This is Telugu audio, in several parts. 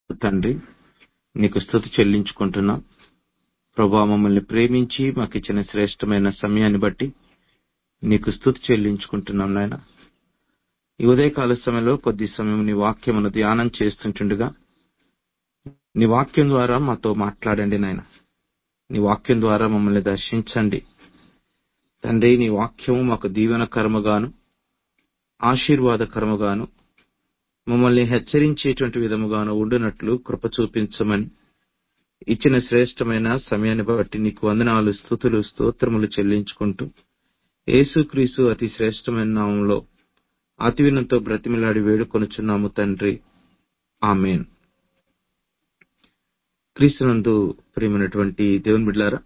తండ్రి, నీకు స్తుతి చెల్లించుకుంటున్నాం. ప్రభువా, మమ్మల్ని ప్రేమించి మాకు ఇచ్చిన శ్రేష్టమైన సమయాన్ని బట్టి నీకు స్తుతి చెల్లించుకుంటున్నాం నాయన. ఈ ఉదయకాల సమయంలో కొద్ది సమయం నీ వాక్యమును ధ్యానం చేస్తుంటుండగా నీ వాక్యం ద్వారా మాతో మాట్లాడండి నాయన. నీ వాక్యం ద్వారా మమ్మల్ని దర్శించండి తండ్రి. నీ వాక్యము మాకు దీవెనకరముగాను ఆశీర్వాదకరముగాను మమ్మల్ని హెచ్చరించేటువంటి విధముగాను ఉండునట్లు కృప చూపించమని ఇచ్చిన శ్రేష్టమైన సమయాన్ని బట్టి నీకు వందనాలు, స్తుతులు, స్తోత్రములు చెల్లించుకుంటూ యేసుక్రీస్తు అతి శ్రేష్టమైన నామంలో అతి వినయంతో బ్రతిమిలాడి వేడుకొనుచున్నాము తండ్రి, ఆమేన్. క్రీస్తునందు ప్రియమైనటువంటి దేవుని బిడ్డలారా,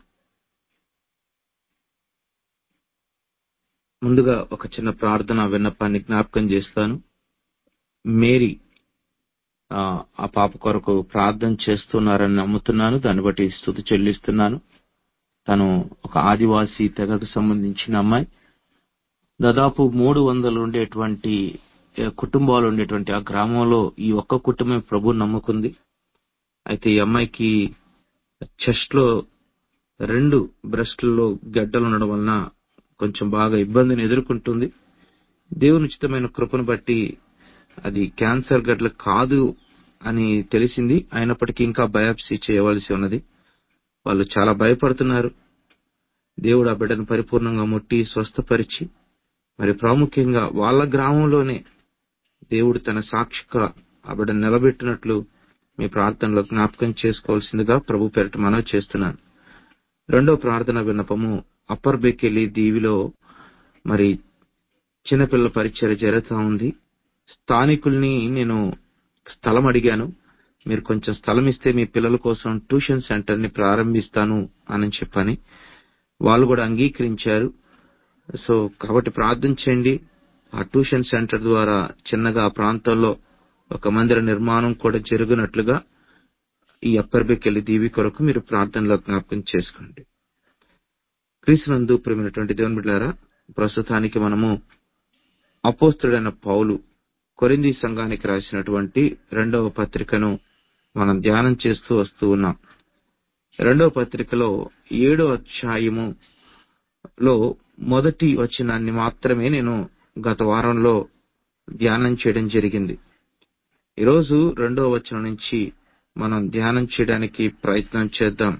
ముందుగా ఒక చిన్న ప్రార్థన విన్నపాన్ని జ్ఞాపకం చేస్తాను. మేరీ ఆ పాప కొరకు ప్రార్థన చేస్తున్నారని నమ్ముతున్నాను. దాన్ని బట్టి స్తుతి చెల్లిస్తున్నాను. తను ఒక ఆదివాసీ తెగకు సంబంధించిన అమ్మాయి. దాదాపు 300 ఉండేటువంటి కుటుంబాలు ఉండేటువంటి ఆ గ్రామంలో ఈ ఒక్క కుటుంబం ప్రభు నమ్ముకుంది. అయితే ఈ అమ్మాయికి చెస్ట్ లో 2 బ్రెస్ట్లలో గడ్డలు ఉండడం వలన కొంచెం బాగా ఇబ్బందిని ఎదుర్కొంటుంది. దేవుని ఉచితమైన కృపను బట్టి అది క్యాన్సర్ గడ్డలు కాదు అని తెలిసింది. అయినప్పటికీ ఇంకా బయాప్సీ చేయవలసి ఉన్నది. వాళ్ళు చాలా భయపడుతున్నారు. దేవుడు ఆ బిడ్డను పరిపూర్ణంగా ముట్టి స్వస్థపరిచి, మరి ప్రాముఖ్యంగా వాళ్ళ గ్రామంలోనే దేవుడు తన సాక్షిగా ఆ బిడ్డను నిలబెట్టినట్లు మీ ప్రార్థనలో జ్ఞాపకం చేసుకోవాల్సిందిగా ప్రభు పేరిట మనవి చేస్తున్నాను. రెండో ప్రార్థన విన్నపము, అప్పర్ బెకెలి దీవిలో మరి చిన్నపిల్లల పరిచర్య జరుగుతూ ఉంది. స్థానికుల్ని నేను స్థలం అడిగాను. మీరు కొంచెం స్థలం ఇస్తే మీ పిల్లల కోసం ట్యూషన్ సెంటర్ ని ప్రారంభిస్తాను అని చెప్పని వాళ్ళు కూడా అంగీకరించారు. సో కాబట్టి ప్రార్థన చేయండి. ఆ ట్యూషన్ సెంటర్ ద్వారా చిన్నగా ఆ ప్రాంతంలో ఒక మందిర నిర్మాణం కూడా జరుగునట్లుగా ఈ అప్పర్ బెకెలి దీవి కొరకు మీరు ప్రార్థనలో జ్ఞాపకం చేసుకోండి. క్రీస్తునందు ప్రియమైనటువంటి దేవుని బిడ్డలారా, ప్రస్తుతానికి మనము అపోస్తలుడైన పౌలు కొరింథీ సంఘానికి రాసినటువంటి 2వ పత్రికను మనం ధ్యానం చేస్తూ వస్తూ ఉన్నాం. 2వ పత్రికలో 7వ అధ్యాయములో మొదటి వచనాన్ని మాత్రమే నేను గత వారంలో ధ్యానం చేయడం జరిగింది. ఈరోజు 2వ వచనం నుంచి మనం ధ్యానం చేయడానికి ప్రయత్నం చేద్దాం.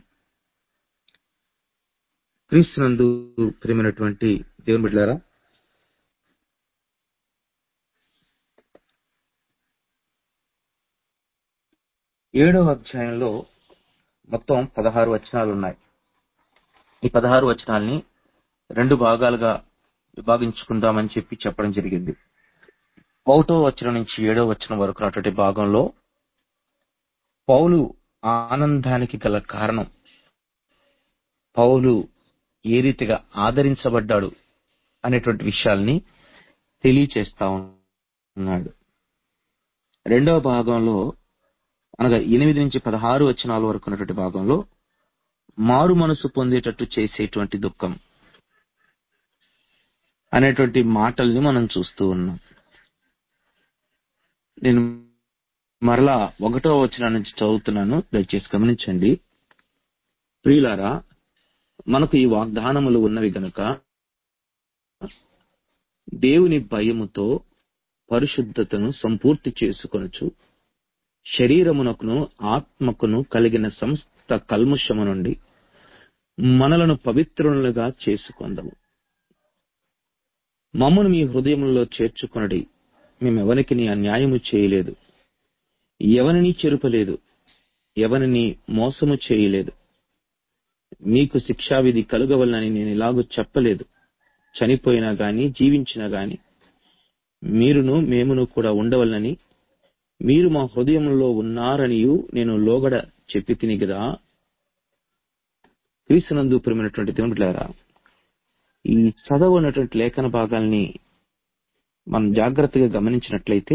క్రీస్తునందు ప్రియమైనటువంటి దేవుని బిడ్డలారా, ఏడవ అధ్యాయంలో మొత్తం 16 వచనాలు ఉన్నాయి. ఈ 16 వచనాల్ని 2 భాగాలుగా విభాగించుకుందామని చెప్పడం జరిగింది. 1వ వచనం నుంచి 7వ వచనం వరకు ఉన్నటువంటి భాగంలో పౌలు ఆనందానికి గల కారణం, పౌలు ఏ రీతిగా ఆదరించబడ్డాడు అనేటువంటి విషయాల్ని తెలియచేస్తా ఉన్నాడు. 2వ భాగంలో అనగా 8 నుంచి 16 వచనాల వరకు ఉన్నటువంటి భాగంలో మారు మనసు పొందేటట్టు చేసేటువంటి దుఃఖం అనేటువంటి మాటల్ని మనం చూస్తూ ఉన్నాం. నేను మరలా 1వ వచనం నుంచి చదువుతున్నాను, దయచేసి గమనించండి. ప్రియులారా, మనకు ఈ వాగ్దానములు ఉన్నవి గనుక దేవుని భయముతో పరిశుద్ధతను సంపూర్తి చేసుకొనుచు శరీరమునకును ఆత్మకును కలిగిన సమస్త కల్మషము నుండి మనలను పవిత్రులుగా చేసుకొందము. మమ్మను మీ హృదయములలో చేర్చుకొనడి. మేమెవరికి అన్యాయము చేయలేదు, ఎవరిని చెరుపలేదు, ఎవరిని మోసము చేయలేదు. మీకు శిక్షావిధి కలుగవలనని నేను ఇలాగూ చెప్పలేదు. చనిపోయినా గాని జీవించినా గాని మీరును మేమును కూడా ఉండవలనని మీరు మా హృదయంలో ఉన్నారనియు నేను లోగడ చెప్పి తిని కదా. క్రీస్తునందు ప్రియమైనటువంటి దేవుని బిడ్డలారా, ఈ చదవనటువంటి లేఖన భాగాల్ని మనం జాగ్రత్తగా గమనించినట్లయితే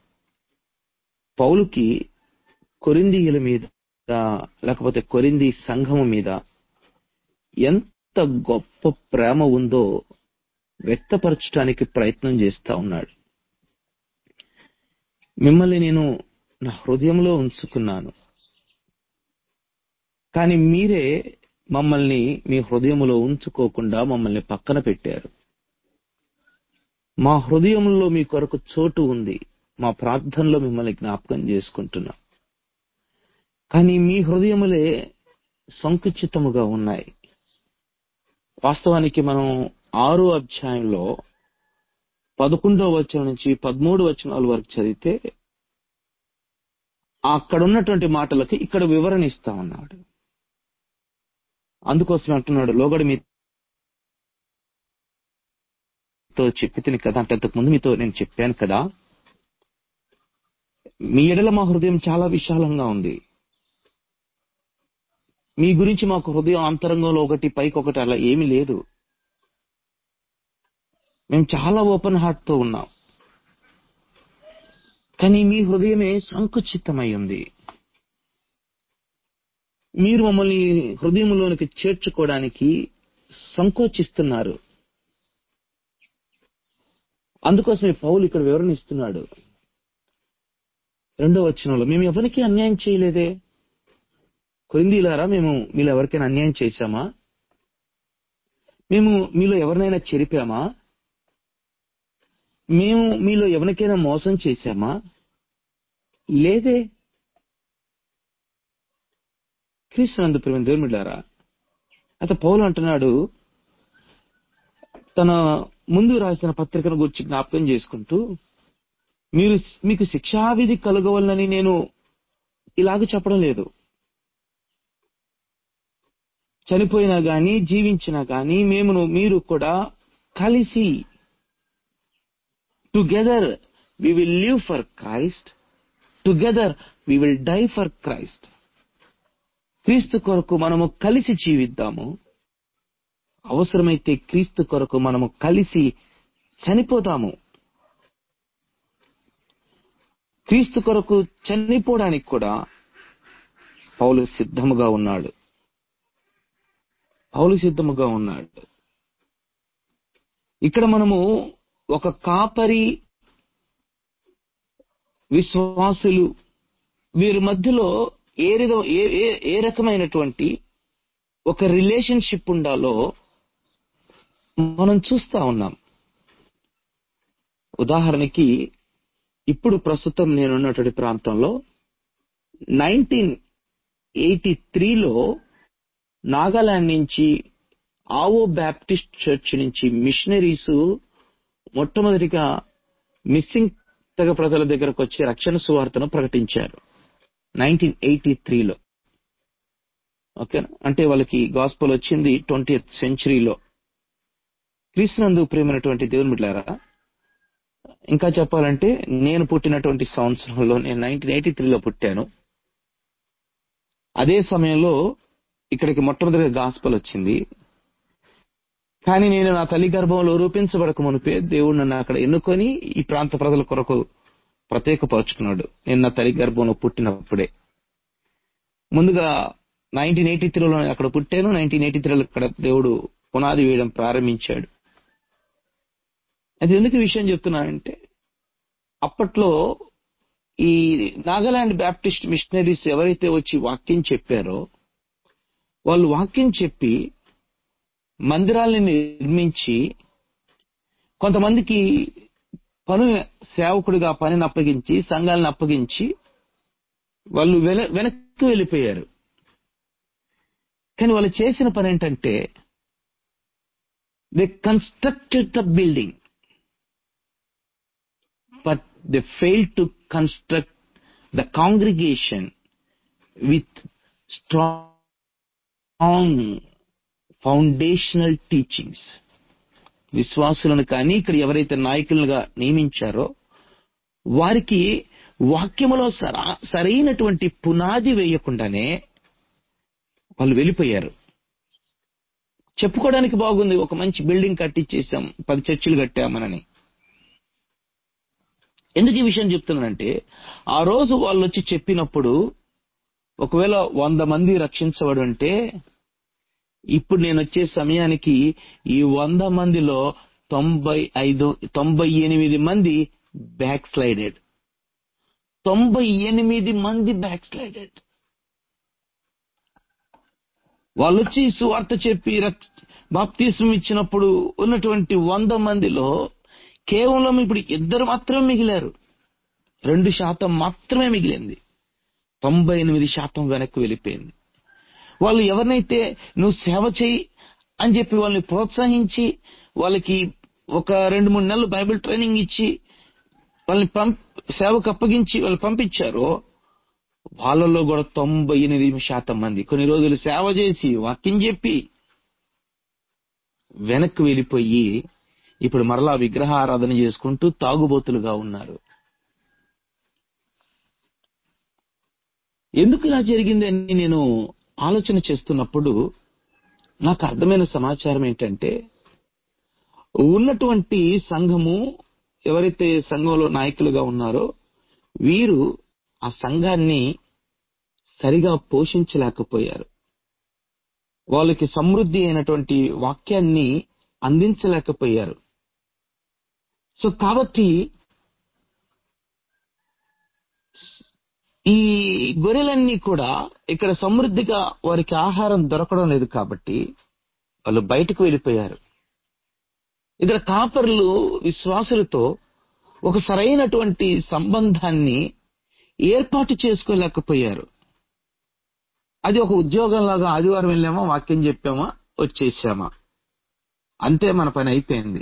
పౌలుకి కొరింథీయుల మీద లేకపోతే కొరింథీ సంఘము మీద ఎంత గొప్ప ప్రేమ ఉందో వ్యక్తపరచడానికి ప్రయత్నం చేస్తా ఉన్నాడు. మిమ్మల్ని నేను నా హృదయంలో ఉంచుకున్నాను. కానీ మీరే మమ్మల్ని మీ హృదయంలో ఉంచుకోకుండా మమ్మల్ని పక్కన పెట్టారు. మా హృదయంలో మీ కొరకు చోటు ఉంది. మా ప్రార్థనలో మిమ్మల్ని జ్ఞాపకం చేసుకుంటున్నాం. కానీ మీ హృదయములే సంకుచితముగా ఉన్నాయి. వాస్తవానికి మనం 6వ అధ్యాయంలో 11వ వచనం నుంచి 13 వచనాల వరకు చదివితే అక్కడ ఉన్నటువంటి మాటలకి ఇక్కడ వివరణ ఇస్తా ఉన్నాడు. అందుకోసం అంటున్నాడు, లోగడ మీతో చెప్పి తిని కదా అంటే అంతకుముందు మీతో నేను చెప్పాను కదా, మీ ఎడల మా హృదయం చాలా విశాలంగా ఉంది. మీ గురించి మాకు హృదయం అంతరంగంలో ఒకటి పైకి ఒకటి అలా ఏమీ లేదు. మేము చాలా ఓపెన్ హార్ట్ తో ఉన్నాం. కానీ మీ హృదయమే సంకుచితమై ఉంది. మీరు మమ్మల్ని హృదయంలోనికి చేర్చుకోవడానికి సంకోచిస్తున్నారు. అందుకోసమే పౌలు ఇక్కడ వివరణ ఇస్తున్నాడు. 2వ వచనంలో, మేము ఎవరికి అన్యాయం చేయలేదే. కొరింథీయులారా, మేము మీలో ఎవరికైనా అన్యాయం చేశామా? మేము మీలో ఎవరినైనా చెరిపామా? మేము మీలో ఎవరికైనా మోసం చేశామా? లేదే. క్రీస్తునందు ప్రియమైన దేవుని బిడ్డలారా, అయితే పౌలు అంటున్నాడు, తన ముందు రాసిన పత్రికను గురించి జ్ఞాపకం చేసుకుంటూ, మీకు శిక్షావిధి కలగవాలని నేను ఇలాగ చెప్పడం లేదు. చనిపోయినా గాని జీవించినా గాని మీరు కూడా కలిసి together we will live for Christ, together we will die for Christ. క్రీస్తు కొరకు మనము కలిసి జీవిద్దాము. అవసరమైతే క్రీస్తు కొరకు మనము కలిసి చనిపోతాము. క్రీస్తు కొరకు చనిపోవడానికి కూడా పౌలు సిద్ధముగా ఉన్నాడు. ఇక్కడ మనము ఒక కాపరి, విశ్వాసులు, వీరి మధ్యలో ఏ రకమైనటువంటి ఒక రిలేషన్షిప్ ఉండాలో మనం చూస్తా ఉన్నాం. ఉదాహరణకి ఇప్పుడు ప్రస్తుతం నేనున్నటువంటి ప్రాంతంలో 1983లో నాగాలాండ్ నుంచి ఆవో బ్యాప్టిస్ట్ చర్చ్ నుంచి మిషనరీస్ మొట్టమొదటిగా మిస్సింగ్ తెగ ప్రజల దగ్గరకు వచ్చి రక్షణ సువార్తను ప్రకటించారు 1983లో. ఓకేనా, అంటే వాళ్ళకి గాస్పెల్ వచ్చింది 20th centuryలో. క్రీస్తునందు ప్రియమైనటువంటి దేవుని బిడ్డలారా, ఇంకా చెప్పాలంటే నేను పుట్టినటువంటి సంవత్సరంలో, నేను 1983లో పుట్టాను. అదే సమయంలో ఇక్కడికి మొట్టమొదటిగా గాస్పెల్ వచ్చింది. కానీ నేను నా తల్లి గర్భంలో రూపించబడక మునిపే దేవుడు నన్ను అక్కడ ఎన్నుకొని ఈ ప్రాంత ప్రజల కొరకు ప్రత్యేకపరుచుకున్నాడు. నేను నా తల్లి గర్భంలో పుట్టినప్పుడే. ముందుగా 1983లో అక్కడ పుట్టాను. 1983లో ఇక్కడ దేవుడు పునాది వేయడం ప్రారంభించాడు. అది ఎందుకు ఈ విషయం చెప్తున్నానంటే, అప్పట్లో ఈ నాగాలాండ్ బ్యాప్టిస్ట్ మిషనరీస్ ఎవరైతే వచ్చి వాక్యం చెప్పారో, వాళ్ళు వాక్యం చెప్పి మందిరాల్ని నిర్మించి కొంతమందికి సేవకుడిగా పనిని అప్పగించి, సంఘాలను అప్పగించి వాళ్ళు వెనక్కి వెళ్ళిపోయారు. కానీ వాళ్ళు చేసిన పని ఏంటంటే, they constructed the building but they failed to construct the congregation with strong foundational teachings. విశ్వాసులను కానీ ఇక్కడ ఎవరైతే నాయకులుగా నియమించారో వారికి వాక్యములో సరైనటువంటి పునాది వేయకుండానే వాళ్ళు వెళ్ళిపోయారు. చెప్పుకోవడానికి బాగుంది, ఒక మంచి బిల్డింగ్ కట్టించేసాం, 10 చర్చిలు కట్టామనని. ఎందుకు ఈ విషయం చెప్తున్నానంటే, ఆ రోజు వాళ్ళు వచ్చి చెప్పినప్పుడు ఒకవేళ 100 మంది రక్షించబడి ఉంటే, ఇప్పుడు నేను వచ్చే సమయానికి ఈ 100 మందిలో 98 మంది బ్యాక్ స్లైడెడ్, 98 మంది బ్యాక్ స్లైడెడ్. వాళ్ళు వచ్చి సువార్త చెప్పి బాప్తిస్మం ఇచ్చినప్పుడు ఉన్నటువంటి 100 మందిలో కేవలం ఇప్పుడు 2 మాత్రమే మిగిలారు. 2% మాత్రమే మిగిలింది. 98% వెనక్కి వెళ్ళిపోయింది. వాళ్ళు ఎవరినైతే నువ్వు సేవ చేయి అని చెప్పి వాళ్ళని ప్రోత్సహించి వాళ్ళకి ఒక 2-3 నెలలు బైబిల్ ట్రైనింగ్ ఇచ్చి వాళ్ళని సేవకు అప్పగించి వాళ్ళు పంపించారో వాళ్ళలో కూడా 98% మంది కొన్ని రోజులు సేవ చేసి వాక్యం చెప్పి వెనక్కి వెళ్ళిపోయి ఇప్పుడు మరలా విగ్రహారాధన చేసుకుంటూ తాగుబోతులుగా ఉన్నారు. ఎందుకు ఇలా జరిగిందని నేను ఆలోచన చేస్తున్నప్పుడు నాకు అర్థమైన సమాచారం ఏంటంటే, ఉన్నటువంటి సంఘము ఎవరైతే సంఘంలో నాయకులుగా ఉన్నారో వీరు ఆ సంఘాన్ని సరిగా పోషించలేకపోయారు. వాళ్ళకి సమృద్ధి అయినటువంటి వాక్యాన్ని అందించలేకపోయారు. సో కాబట్టి ఈ గొర్రెలన్నీ కూడా ఇక్కడ సమృద్ధిగా వారికి ఆహారం దొరకడం లేదు కాబట్టి వాళ్ళు బయటకు వెళ్ళిపోయారు. ఇక్కడ కాపరులు విశ్వాసులతో ఒక సరైనటువంటి సంబంధాన్ని ఏర్పాటు చేసుకోలేకపోయారు. అది ఒక ఉద్యోగంలాగా ఆదివారం వెళ్ళామా, వాక్యం చెప్పామా, వచ్చేసామా, అంతే, మన పని అయిపోయింది.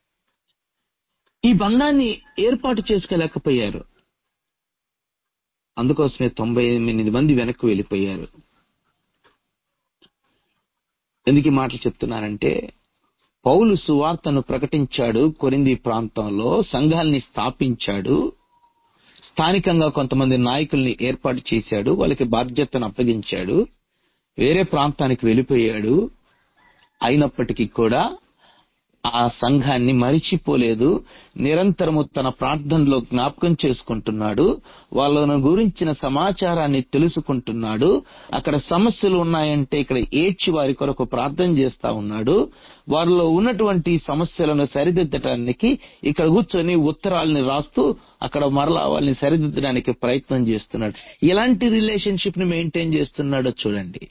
ఈ బంధాన్ని ఏర్పాటు చేసుకోలేకపోయారు. అందుకోసమే 98 మంది వెనక్కి వెళ్ళిపోయారు. ఎందుకు ఈ మాటలు చెప్తున్నానంటే, పౌలు సువార్తను ప్రకటించాడు. కొరింథీ ప్రాంతంలో సంఘాల్ని స్థాపించాడు. స్థానికంగా కొంతమంది నాయకుల్ని ఏర్పాటు చేశాడు. వాళ్ళకి బాధ్యతను అప్పగించాడు. వేరే ప్రాంతానికి వెళ్ళిపోయాడు. అయినప్పటికీ కూడా ఆ సంఘాన్ని మరిచిపోలేదు. నిరంతరము తన ప్రార్థనలో జ్ఞాపకం చేసుకుంటున్నాడు. వాళ్ళను గురించిన సమాచారాన్ని తెలుసుకుంటున్నాడు. అక్కడ సమస్యలు ఉన్నాయంటే ఇక్కడ ఏడ్చి వారి కొరకు ప్రార్థన చేస్తా ఉన్నాడు. వారిలో ఉన్నటువంటి సమస్యలను సరిదిద్దడానికి ఇక్కడ కూర్చొని ఉత్తరాలని రాస్తూ అక్కడ మరలా వాళ్ళని సరిదిద్దడానికి ప్రయత్నం చేస్తున్నాడు. ఎలాంటి రిలేషన్షిప్ ని మెయింటైన్ చేస్తున్నాడో చూడండి.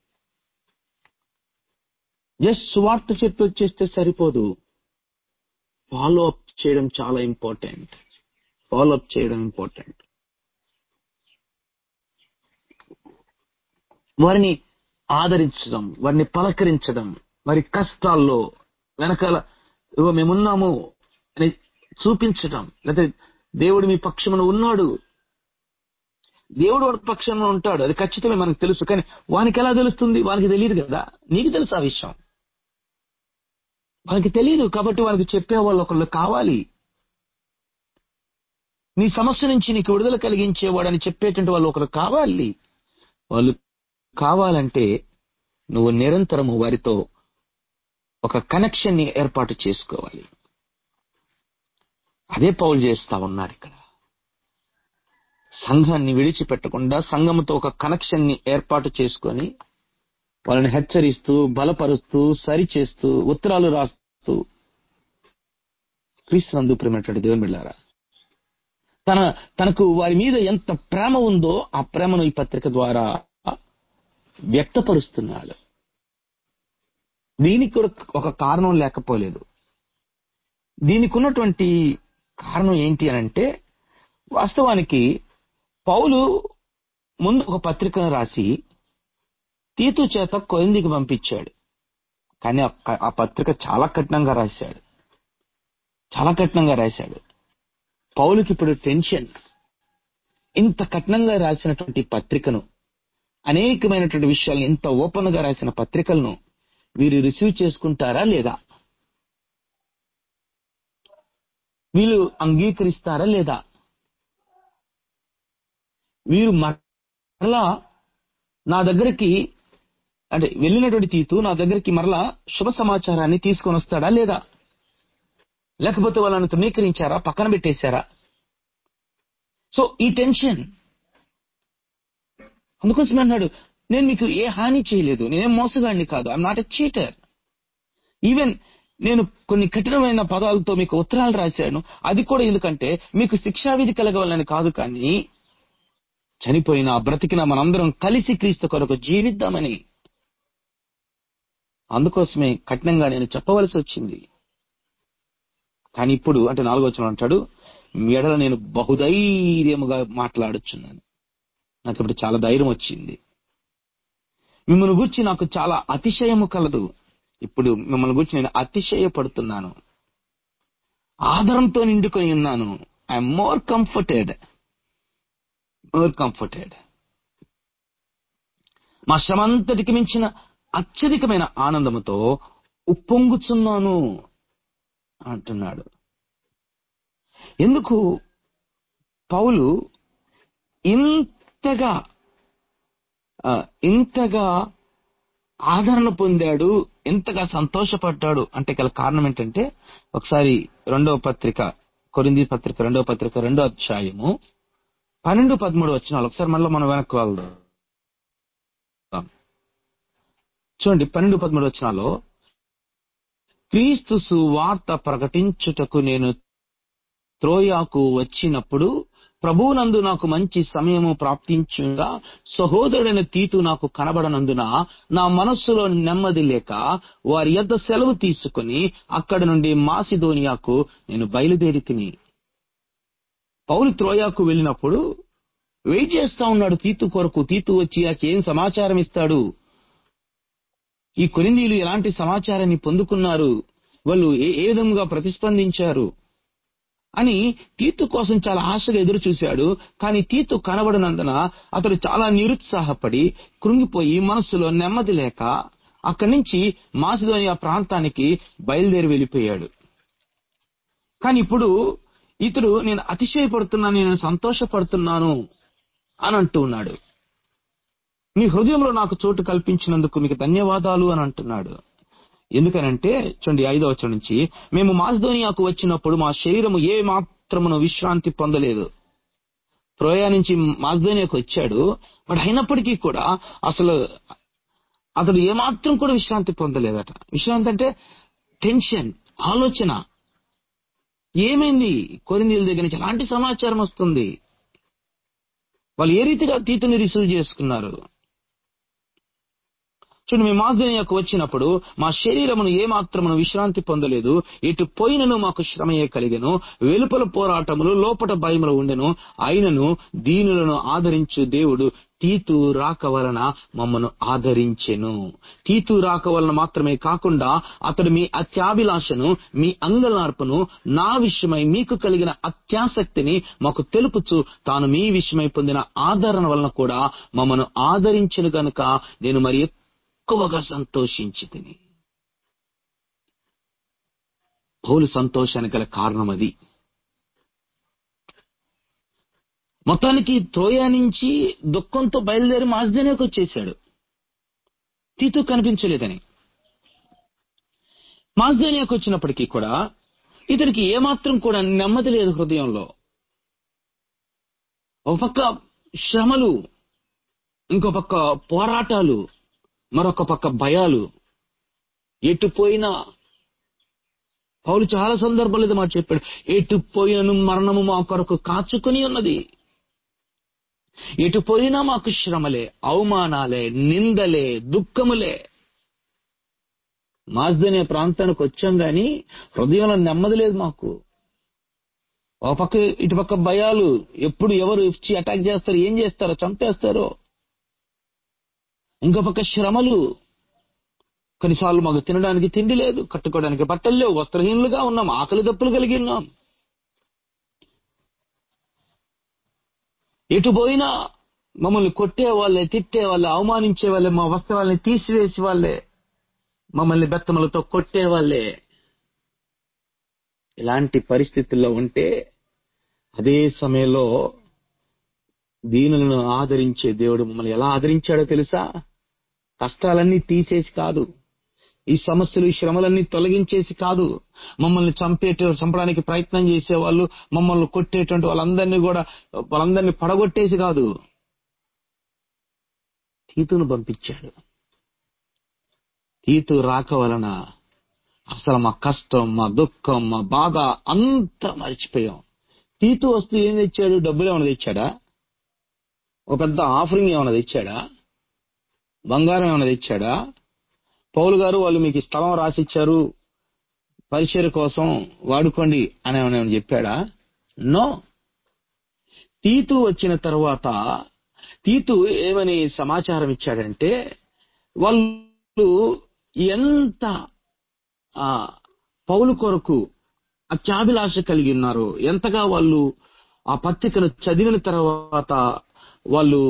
జస్ట్ సువార్త చెప్పి వచ్చేస్తే సరిపోదు. ఫాలో అప్ చేయడం చాలా ఇంపార్టెంట్. ఫాలో అప్ చేయడం ఇంపార్టెంట్. వారిని ఆదరించడం, వారిని పలకరించడం, వారి కష్టాల్లో వెనకాల మేమున్నాము అని చూపించడం, లేకపోతే దేవుడు మీ పక్షమున ఉన్నాడు, దేవుడు వాడి పక్షంలో ఉంటాడు, అది ఖచ్చితమే మనకు తెలుసు. కానీ వానికి ఎలా తెలుస్తుంది? వానికి తెలియదు కదా. నీకు తెలుసు ఆ విషయం. వాళ్ళకి తెలియదు కాబట్టి వాళ్ళకి చెప్పేవాళ్ళు ఒకళ్ళు కావాలి. నీ సమస్య నుంచి నీకు విడుదల కలిగించేవాడని చెప్పేటువంటి వాళ్ళు ఒకరు కావాలి. వాళ్ళు కావాలంటే నువ్వు నిరంతరము వారితో ఒక కనెక్షన్ ని ఏర్పాటు చేసుకోవాలి. అదే పౌలు చేస్తా ఉన్నాడు ఇక్కడ. సంఘాన్ని విడిచిపెట్టకుండా సంఘముతో ఒక కనెక్షన్ ని ఏర్పాటు చేసుకొని వాళ్ళని హెచ్చరిస్తూ, బలపరుస్తూ, సరిచేస్తూ, ఉత్తరాలు రాస్తూ, క్రీస్తునందు ప్రేమటువంటి దేవుని బిడ్డలారా, తనకు వారి మీద ఎంత ప్రేమ ఉందో ఆ ప్రేమను ఈ పత్రిక ద్వారా వ్యక్తపరుస్తున్నాడు. దీనికి కూడా ఒక కారణం లేకపోలేదు. దీనికి ఉన్నటువంటి కారణం ఏంటి అని అంటే, వాస్తవానికి పౌలు ముందు ఒక పత్రికను రాసి తీతు చేత కొరింథీకి పంపించాడు. కానీ ఆ పత్రిక చాలా కఠినంగా రాశాడు. పౌలుకి ఇప్పుడు టెన్షన్. ఇంత కఠినంగా రాసినటువంటి పత్రికను, అనేకమైనటువంటి విషయాలను ఇంత ఓపెన్ గా రాసిన పత్రికలను వీరు రిసీవ్ చేసుకుంటారా లేదా, వీళ్ళు అంగీకరిస్తారా లేదా, వీరు మరలా నా దగ్గరికి అంటే వెళ్ళినటువంటి తీతు నా దగ్గరికి మరలా శుభ సమాచారాన్ని తీసుకొని వస్తాడా లేదా, లేకపోతే వాళ్ళని తృణీకరించారా, పక్కన పెట్టేశారా? సో ఈ టెన్షన్. అందుకోసమే అన్నాడు, నేను మీకు ఏ హాని చేయలేదు, నేనేం మోసగాడిని కాదు, I'm not a cheater. Even నేను కొన్ని కఠినమైన పదాలతో మీకు ఉత్తరాలు రాశాను. అది కూడా ఎందుకంటే మీకు శిక్షావిధి కలగవాలని కాదు, కానీ చనిపోయినా బ్రతికినా మనందరం కలిసి క్రీస్తు కొరకు జీవిద్దామని. అందుకోసమే కఠినంగా నేను చెప్పవలసి వచ్చింది. కానీ ఇప్పుడు అంటే 4వ వచనం అంటాడు, మీ ఎడల నేను బహుధైర్యముగా మాట్లాడుచున్నాను. నాకు ఇప్పుడు చాలా ధైర్యం వచ్చింది. మిమ్మల్ని గూర్చి నాకు చాలా అతిశయము కలదు. ఇప్పుడు మిమ్మల్ని గూర్చి నేను అతిశయపడుతున్నాను, ఆదరంతో నిండుకొని ఉన్నాను. I'm more comforted. మా శ్రమంతటికి మించిన అత్యధికమైన ఆనందముతో ఉప్పొంగుచున్నాను అంటున్నాడు. ఎందుకు పౌలు ఇంతగా ఆదరణ పొందాడు, ఎంతగా సంతోషపడ్డాడు అంటే గల కారణం ఏంటంటే, ఒకసారి కొరింథీ పత్రిక 2వ అధ్యాయము 12-13 వచనాలు ఒకసారి మళ్ళీ మనం వెనక్కి వెళ్దాం. చూడండి, 12-13 వచనాల్లో, క్రీస్తు సువార్త ప్రకటించుటకు నేను త్రోయాకు వచ్చినప్పుడు ప్రభువునందు నాకు మంచి సమయము ప్రాప్తించుగా సహోదరుడైన తీతు నాకు కనబడనందున నా మనస్సులో నెమ్మది లేక వారి యొద్ద సెలవు తీసుకుని అక్కడి నుండి మాసిదోనియాకు నేను బయలుదేరి తిని. పౌలు త్రోయాకు వెళ్ళినప్పుడు వెయిట్ చేస్తా ఉన్నాడు తీతు కొరకు. తీతు వచ్చి ఏం సమాచారం ఇస్తాడు, ఈ కొరింథీయులు ఎలాంటి సమాచారాన్ని పొందుకున్నారు, వాళ్ళు ఏ విధంగా ప్రతిస్పందించారు అని తీతు కోసం చాలా ఆశగా ఎదురు చూశాడు. కానీ తీతు కనబడనందున అతడు చాలా నిరుత్సాహపడి కృంగిపోయి మనస్సులో నెమ్మది లేక అక్కడి నుంచి మాసిదోనియా ప్రాంతానికి బయలుదేరి వెళ్ళిపోయాడు. కానీ ఇప్పుడు ఇతడు నేను అతిశయపడుతున్నాను, నేను సంతోషపడుతున్నాను అని అంటూ ఉన్నాడు. మీ హృదయంలో నాకు చోటు కల్పించినందుకు మీకు ధన్యవాదాలు అని అంటున్నాడు. ఎందుకనంటే చూడండి 5వ వచనం నుంచి, మేము మాసిదోనియాకు వచ్చినప్పుడు మా శరీరము ఏ మాత్రమును విశ్రాంతి పొందలేదు. త్రోయా నుంచి మాసిదోనియాకు వచ్చాడు, బట్ అయినప్పటికీ కూడా అసలు అతడు ఏమాత్రం కూడా విశ్రాంతి పొందలేదట. విశ్రాంతి అంటే టెన్షన్, ఆలోచన. ఏమైంది, కొరింథీయుల దగ్గర నుంచి ఎలాంటి సమాచారం వస్తుంది, వాళ్ళు ఏ రీతిగా తీతుని రిసీవ్ చేసుకున్నారు. చూడండి, మేము మాసిదోనియాకు వచ్చినప్పుడు మా శరీరమును ఏ మాత్రమును విశ్రాంతి పొందలేదు. ఇటు పోయినను మాకు శ్రమయే కలిగెను, వెలుపల పోరాటములు లోపట భయములు ఉండెను. అయినను దీనులను ఆదరించు దేవుడు తీతు రాక వలన మమ్మను ఆదరించెను. తీతు రాక వలన మాత్రమే కాకుండా అతడు మీ అత్యాభిలాషను, మీ అంగలార్పును, నా విషయమై మీకు కలిగిన అత్యాసక్తిని మాకు తెలుపుచు తాను మీ విషయమై పొందిన ఆదరణ వలన కూడా మమ్మను ఆదరించెను గనుక నేను మరి ఎక్కువగా సంతోషించి తిని. పౌలు సంతోషానికి గల కారణం అది. మొత్తానికి త్రోయా నుంచి దుఃఖంతో బయలుదేరి మాసిదోనియాకు వచ్చేశాడు, తీతు కనిపించలేదని. మాసిదోనియాకు వచ్చినప్పటికీ కూడా ఇతనికి ఏమాత్రం కూడా నెమ్మది లేదు హృదయంలో. ఒక పక్క శ్రమలు, ఇంకో పక్క పోరాటాలు, మరొక పక్క భయాలు. ఎటు పోయినా పౌలు చాలా సందర్భాలు ఇది మాట చెప్పాడు, ఎటు పోయినను మరణము మా కొరకు కాచుకుని ఉన్నది. ఎటు పోయినా మాకు శ్రమలే, అవమానాలే, నిందలే, దుఃఖములే. మాసిదోనియా ప్రాంతానికి వచ్చాం గాని హృదయంలో నెమ్మది లేదు మాకు. ఒక పక్క ఇటుపక్క భయాలు, ఎప్పుడు ఎవరు వచ్చి అటాక్ చేస్తారు, ఏం చేస్తారో, చంపేస్తారో. ఇంకో పక్క శ్రమలు, కొన్నిసార్లు మాకు తినడానికి తిండి లేదు, కట్టుకోవడానికి బట్టలు లేవు, వస్త్రహీనులుగా ఉన్నాం, ఆకలి దప్పులు కలిగి ఉన్నాం. ఎటు పోయినా మమ్మల్ని కొట్టేవాళ్ళే, తిట్టేవాళ్ళే, అవమానించే వాళ్ళే, మా వస్త్రాలని తీసివేసి వాళ్ళే, మమ్మల్ని బెత్తములతో కొట్టేవాళ్ళే. ఇలాంటి పరిస్థితుల్లో ఉంటే అదే సమయంలో దీనులను ఆదరించే దేవుడు మమ్మల్ని ఎలా ఆదరించాడో తెలుసా? కష్టాలన్నీ తీసేసి కాదు, ఈ సమస్యలు, ఈ శ్రమలన్నీ తొలగించేసి కాదు, మమ్మల్ని చంపడానికి ప్రయత్నం చేసేవాళ్ళు, మమ్మల్ని కొట్టేటువంటి వాళ్ళందరినీ పడగొట్టేసి కాదు, తీతును పంపించాడు. తీతు రాక వలన అసలు మా కష్టం, మా దుఃఖం, మా బాధ అంతా మర్చిపోయాం. తీతు వస్తూ ఏం తెచ్చాడు? డబ్బులు ఏమైనా తెచ్చాడా? ఒక పెద్ద ఆఫరింగ్ ఏమైనా తెచ్చాడా? బంగారం ఏమైనా తెచ్చాడా? పౌలు గారు వాళ్ళు మీకు ఈ స్థలం రాసిచ్చారు పరిచర్య కోసం వాడుకోండి అని ఏమైనా చెప్పాడా? నో. తీతు వచ్చిన తర్వాత తీతు ఏమని సమాచారం ఇచ్చాడంటే, వాళ్ళు ఎంత పౌలు కొరకు అత్యాభిలాష కలిగి ఉన్నారు, ఎంతగా వాళ్ళు ఆ పత్రికను చదివిన తర్వాత వాళ్ళు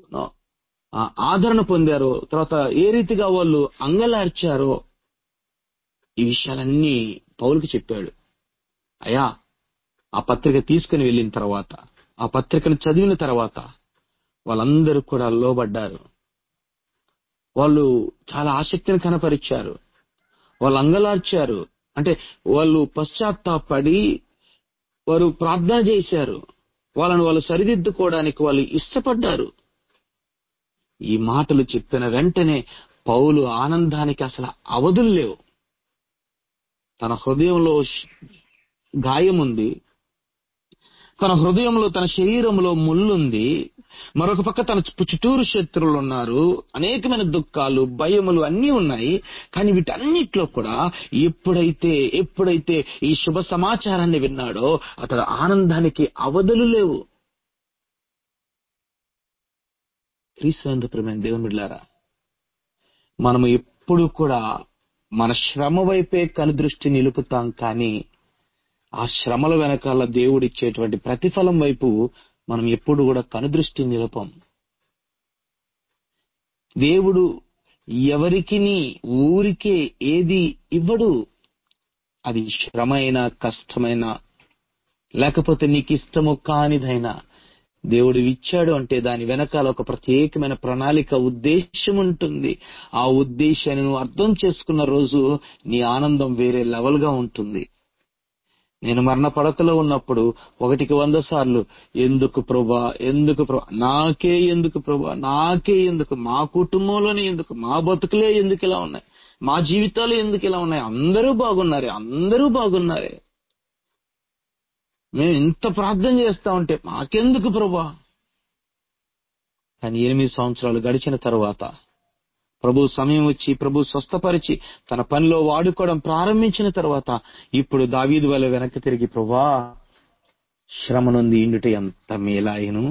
ఆదరణ పొందారో, తర్వాత ఏ రీతిగా వాళ్ళు అంగలార్చారో, ఈ విషయాలన్నీ పౌలుకి చెప్పాడు. అయ్యా, ఆ పత్రిక తీసుకుని వెళ్ళిన తర్వాత, ఆ పత్రికను చదివిన తర్వాత వాళ్ళందరూ కూడా లోబడ్డారు. వాళ్ళు చాలా ఆసక్తిని కనపరిచారు, వాళ్ళు అంగలార్చారు. అంటే వాళ్ళు పశ్చాత్తాపడి వారు ప్రార్థన చేశారు, వాళ్ళను వాళ్ళు సరిదిద్దుకోవడానికి వాళ్ళు ఇష్టపడ్డారు. ఈ మాటలు చెప్పిన వెంటనే పౌలు ఆనందానికి అసలు అవధులు లేవు. తన హృదయంలో గాయముంది, తన హృదయంలో తన శరీరంలో ముళ్ళుంది, మరొక పక్క తన చుట్టూరు శత్రువులు ఉన్నారు, అనేకమైన దుఃఖాలు భయములు అన్నీ ఉన్నాయి. కానీ వీటన్నిటిలో కూడా ఎప్పుడైతే ఈ శుభ సమాచారాన్ని విన్నాడో అతడు ఆనందానికి అవధులు లేవు. క్రీస్తు ప్రియమైన దేవుని బిడ్డలారా, మనము ఎప్పుడు కూడా మన శ్రమ వైపే కనుదృష్టి నిలుపుతాం, కానీ ఆ శ్రమల వెనకాల దేవుడిచ్చేటువంటి ప్రతిఫలం వైపు మనం ఎప్పుడు కూడా కనుదృష్టి నిలపం. దేవుడు ఎవరికి ఊరికే ఏది ఇవ్వడు. అది శ్రమైనా, కష్టమైనా, లేకపోతే నీకు ఇష్టము కానిదైనా దేవుడు ఇచ్చాడు అంటే దాని వెనకాల ఒక ప్రత్యేకమైన ప్రణాళిక, ఉద్దేశం ఉంటుంది. ఆ ఉద్దేశాన్ని నువ్వు అర్థం చేసుకున్న రోజు నీ ఆనందం వేరే లెవెల్ గా ఉంటుంది. నేను మరణ పడకలో ఉన్నప్పుడు 1కి 100 సార్లు ఎందుకు ప్రభా, నాకే ఎందుకు ప్రభా, నాకే ఎందుకు, మా కుటుంబంలోనే ఎందుకు, మా బతుకులే ఎందుకు ఇలా ఉన్నాయి, మా జీవితాలు ఎందుకు ఇలా ఉన్నాయి, అందరూ బాగున్నారే, మేము ఇంత ప్రార్థన చేస్తా ఉంటే మాకెందుకు ప్రభా. కానీ 8 సంవత్సరాలు గడిచిన తర్వాత ప్రభు సమయం వచ్చి, ప్రభు స్వస్థపరిచి తన పనిలో వాడుకోవడం ప్రారంభించిన తర్వాత ఇప్పుడు దావీదు వలె వెనక్కి తిరిగి, ప్రభా శ్రమ నొంది ఇండుట ఎంత మేలాయను,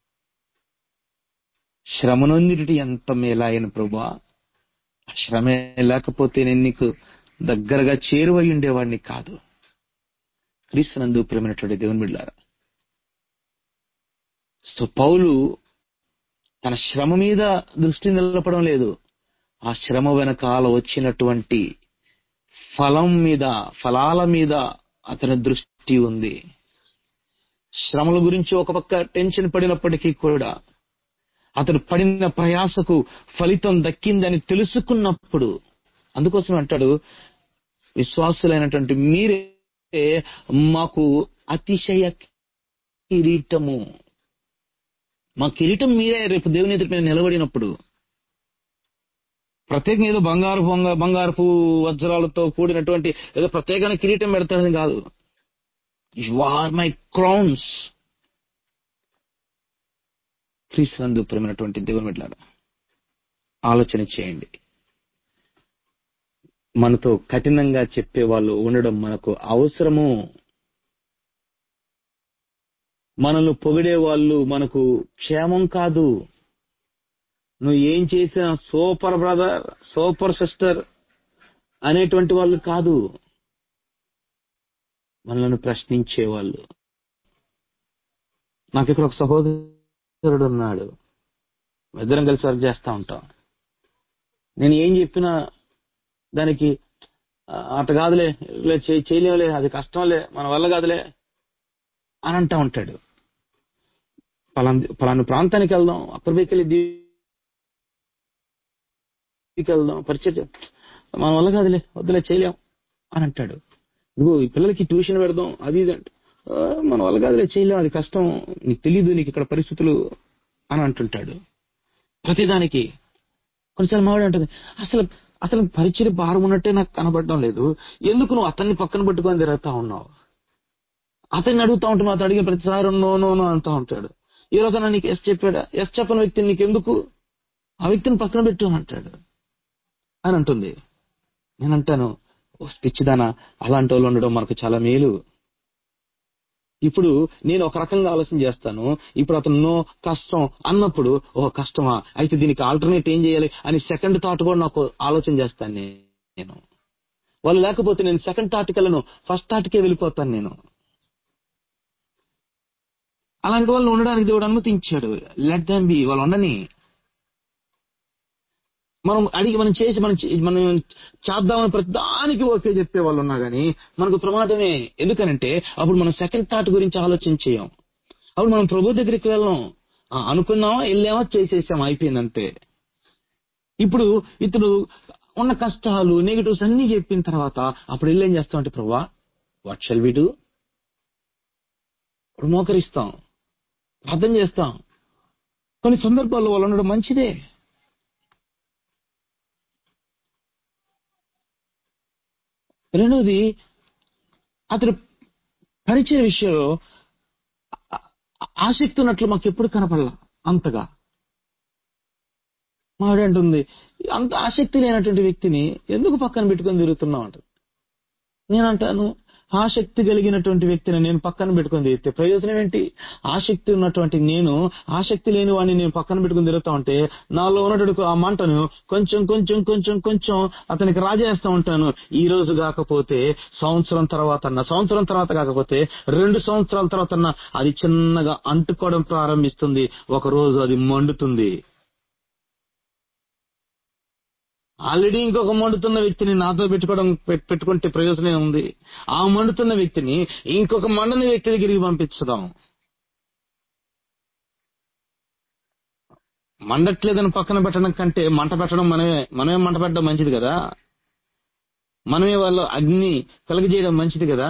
ప్రభా. శ్రమ లేకపోతే నేను నీకు దగ్గరగా చేరువై ఉండేవాడిని కాదు. క్రీస్తునందు ప్రియమైనటువంటి దేవుని బిడ్డలారా, సో పౌలు తన శ్రమ మీద దృష్టి నిలపడం లేదు, ఆ శ్రమ వెనకాల వచ్చినటువంటి ఫలాల మీద అతని దృష్టి ఉంది. శ్రమల గురించి ఒక పక్క టెన్షన్ పడినప్పటికీ కూడా అతడు పడిన ప్రయాసకు ఫలితం దక్కిందని తెలుసుకున్నప్పుడు, అందుకోసం అంటాడు, విశ్వాసులైనటువంటి మీరే మాకు అతిశయ కిరీటము, మా కిరీటం మీరే రేపు దేవుని ఎదుట మీద నిలబడినప్పుడు. ప్రత్యేకంగా ఏదో బంగారపు వజ్రాలతో కూడినటువంటి ఏదో ప్రత్యేకమైన కిరీటం పెడతాడని కాదు. You are my crowns. క్రీస్తునందు ప్రియమైనటువంటి దేవుని బిడ్డలారా, ఆలోచన చేయండి. మనతో కఠినంగా చెప్పే వాళ్ళు ఉండడం మనకు అవసరము. మనల్ని పొగిడే వాళ్ళు మనకు క్షేమం కాదు. నువ్వు ఏం చేసినా సూపర్ బ్రదర్, సూపర్ సిస్టర్ అనేటువంటి వాళ్ళు కాదు, మనల్ని ప్రశ్నించేవాళ్ళు. నాకు ఇక్కడ ఒక సహోదరుడు ఉన్నాడు, ఇద్దరం కలిసి వర్క్ చేస్తా ఉంటాం. నేను ఏం చెప్పినా దానికి అట్ట కాదులే, చేయలేవులే, అది కష్టంలే, మన వల్ల కాదులే అని అంటా ఉంటాడు. పలానా ప్రాంతానికి వెళ్దాం, అక్కడ వెళ్ళి వెళ్దాం, పరిచయం, మన వల్ల కాదులే, వద్దులే, చేయలేం అని అంటాడు. నువ్వు ఈ పిల్లలకి ట్యూషన్ పెడదాం, అది ఇది అంటే మన వల్ల కాదులే, చేయలేం, అది కష్టం, నీకు తెలీదు, నీకు ఇక్కడ పరిస్థితులు అని అంటుంటాడు. ప్రతిదానికి కొన్నిసార్లు మావాడు అంటుంది, అసలు పరిచయం భారం ఉన్నట్టే నాకు కనబడడం లేదు, ఎందుకు నువ్వు అతన్ని పక్కన పట్టుకొని తిరుగుతా ఉన్నావు, అతన్ని అడుగుతా ఉంటున్నావు, అతను అడిగిన ప్రతిసారి నో నో నో అంటూ ఉంటాడు. ఈ రోజున నీకు ఎస్ చెప్పాడా? ఎస్ చెప్పని వ్యక్తిని నీకెందుకు? ఆ వ్యక్తిని పక్కన పెట్టు అంటాడు అని అంటుంది. నేనంటాను, పిచ్చిదానా, అలాంటి వాళ్ళు ఉండడం మనకు చాలా మేలు. ఇప్పుడు నేను ఒక రకంగా ఆలోచన చేస్తాను. ఇప్పుడు అతను నో, కష్టం అన్నప్పుడు, ఓ కష్టమా, అయితే దీనికి ఆల్టర్నేట్ ఏం చేయాలి అని సెకండ్ థాట్ కూడా నాకు ఆలోచన చేస్తాను నేను. వాళ్ళు లేకపోతే నేను సెకండ్ థాట్కి వెళ్ళను, ఫస్ట్ థాట్కే వెళ్ళిపోతాను నేను. అలాంటి వాళ్ళు ఉండడానికి దేవుడు అనుమతించాడు. లెట్ దెమ్ బి, వాళ్ళు ఉండని. మనం అడిగి మనం చేద్దామని ప్రతి దానికి ఓకే చెప్పే వాళ్ళు ఉన్నా గానీ మనకు ప్రమాదమే. ఎందుకనంటే అప్పుడు మనం సెకండ్ థాట్ గురించి ఆలోచన చేయం. అప్పుడు మనం ప్రభు దగ్గరికి వెళ్ళాం, అనుకున్నామా, వెళ్ళామా, చేసేసామా, అయిపోయిందంతే. ఇప్పుడు ఇతడు ఉన్న కష్టాలు, నెగిటివ్స్ అన్ని చెప్పిన తర్వాత అప్పుడు వెళ్ళి ఏం చేస్తామంటే, ప్రభువా వాట్ షల్ వి డూ? ఇప్పుడు మోకరిస్తాం, ప్రార్థన చేస్తాం. కొన్ని సందర్భాల్లో వాళ్ళు ఉండడం మంచిదే. రెండోది, అతడు పరిచయ విషయంలో ఆసక్తి ఉన్నట్లు మాకు ఎప్పుడు కనపడలా అంతగా. మావిడంటుంది, అంత ఆసక్తి లేనటువంటి వ్యక్తిని ఎందుకు పక్కన పెట్టుకొని తిరుగుతున్నావు అంట. నేనంటాను, ఆసక్తి కలిగినటువంటి వ్యక్తిని నేను పక్కన పెట్టుకొని తిరిగితే ప్రయోజనం ఏంటి? ఆసక్తి ఉన్నటువంటి నేను ఆసక్తి లేని వాడిని నేను పక్కన పెట్టుకుని తిరుగుతా ఉంటే నాలో ఉన్నటువంటి ఆ మంటను కొంచెం కొంచెం కొంచెం కొంచెం అతనికి రాజేస్తా ఉంటాను. ఈ రోజు కాకపోతే సంవత్సరం తర్వాత కాకపోతే 2 సంవత్సరాల తర్వాత అది చిన్నగా అంటుకోవడం ప్రారంభిస్తుంది. ఒక రోజు అది మండుతుంది. ఆల్రెడీ ఇంకొక మండుతున్న వ్యక్తిని నాతో పెట్టుకుంటే ప్రయోజనం ఉంది. ఆ మండుతున్న వ్యక్తిని ఇంకొక మండని వ్యక్తి దగ్గరికి పంపించుదాం. మండట్లేదని పక్కన పెట్టడం కంటే మంట పెట్టడం, మనమే మంట పెట్టడం మంచిది కదా. మనమే వాళ్ళు అగ్ని కలుగజేయడం మంచిది కదా.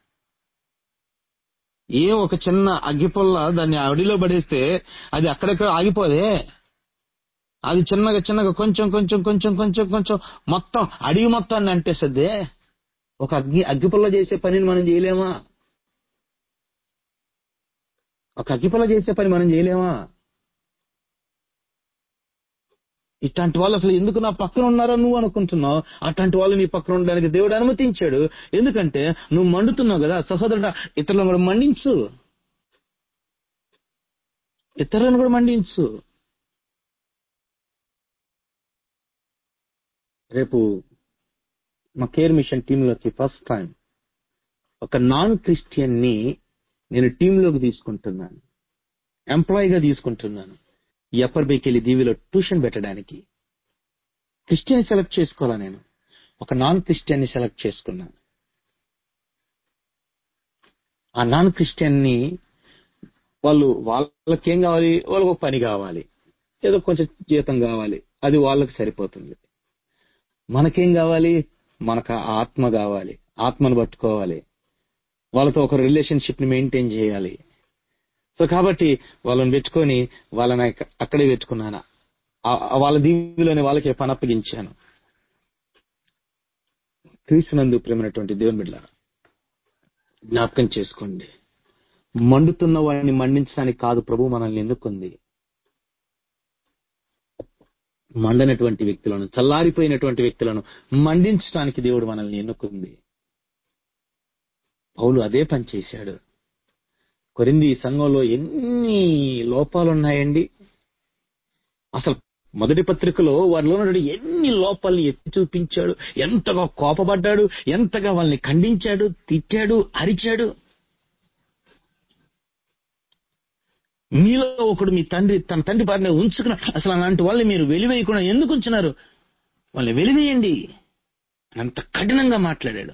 ఒక చిన్న అగ్గిపుల్ల దాన్ని అడిలో పడేస్తే అది అక్కడెక్కడ ఆగిపోదే. అది చిన్నగా కొంచెం కొంచెం కొంచెం కొంచెం కొంచెం మొత్తం అడవి మొత్తాన్ని అంటేస్తుంది. ఒక అగ్గిపుల్ల చేసే పనిని మనం చేయలేమా? ఒక అగ్గిపుల్ల చేసే పని మనం చేయలేమా? ఇట్లాంటి వాళ్ళు అసలు ఎందుకు నా పక్కన ఉన్నారో నువ్వు అనుకుంటున్నావు. అట్లాంటి వాళ్ళు నీ పక్కన ఉండడానికి దేవుడు అనుమతించాడు. ఎందుకంటే నువ్వు మండుతున్నావు కదా సహోదరుడా, ఇతరులను కూడా మండించు. రేపు మా కేర్ మిషన్ టీంలోకి ఫస్ట్ టైం ఒక నాన్ క్రిస్టియన్ ని నేను టీంలోకి తీసుకుంటున్నాను, ఎంప్లాయీగా తీసుకుంటున్నాను. ఎప్పటికి వెళ్ళి దీవిలో ట్యూషన్ పెట్టడానికి క్రిస్టియన్ సెలెక్ట్ చేసుకోవాలా? నేను ఒక నాన్ క్రిస్టియన్ ని సెలెక్ట్ చేసుకున్నాను. ఆ నాన్ క్రిస్టియన్ ని వాళ్ళకేం కావాలి? వాళ్ళకు పని కావాలి, ఏదో కొంచెం జీతం కావాలి, అది వాళ్ళకి సరిపోతుంది. మనకేం కావాలి? మనకు ఆత్మ కావాలి, ఆత్మను పట్టుకోవాలి, వాళ్ళతో ఒక రిలేషన్షిప్ ని మెయింటైన్ చేయాలి. సో కాబట్టి వాళ్ళని పెట్టుకొని వాళ్ళని అక్కడే పెట్టుకున్నాను. వాళ్ళ దీవిలోనే వాళ్ళకే పని అప్పగించాను. క్రీస్తునందు ప్రేమైనటువంటి దేవుని బిడ్డలారా, జ్ఞాపకం చేసుకోండి, మండుతున్న వాడిని మండించడానికి కాదు ప్రభు మనల్ని ఎన్నుకుంది. మండనటువంటి వ్యక్తులను, చల్లారిపోయినటువంటి వ్యక్తులను మండించడానికి దేవుడు మనల్ని ఎన్నుకుంది. పౌలు అదే పని చేశాడు. కొరింథీ సంఘంలో ఎన్ని లోపాలున్నాయండి. అసలు మొదటి పత్రికలో వారిలో ఎన్ని లోపాలని ఎత్తి చూపించాడు, ఎంతగా కోపపడ్డాడు, ఎంతగా వాళ్ళని ఖండించాడు, తిట్టాడు, అరిచాడు. మీలో ఒకడు తన తండ్రి భార్యను ఉంచుకున్న, అసలు అలాంటి వాళ్ళని మీరు వెలివేయకుండా ఎందుకు ఉంచున్నారు? వాళ్ళని వెలివేయండి. అంత కఠినంగా మాట్లాడాడు.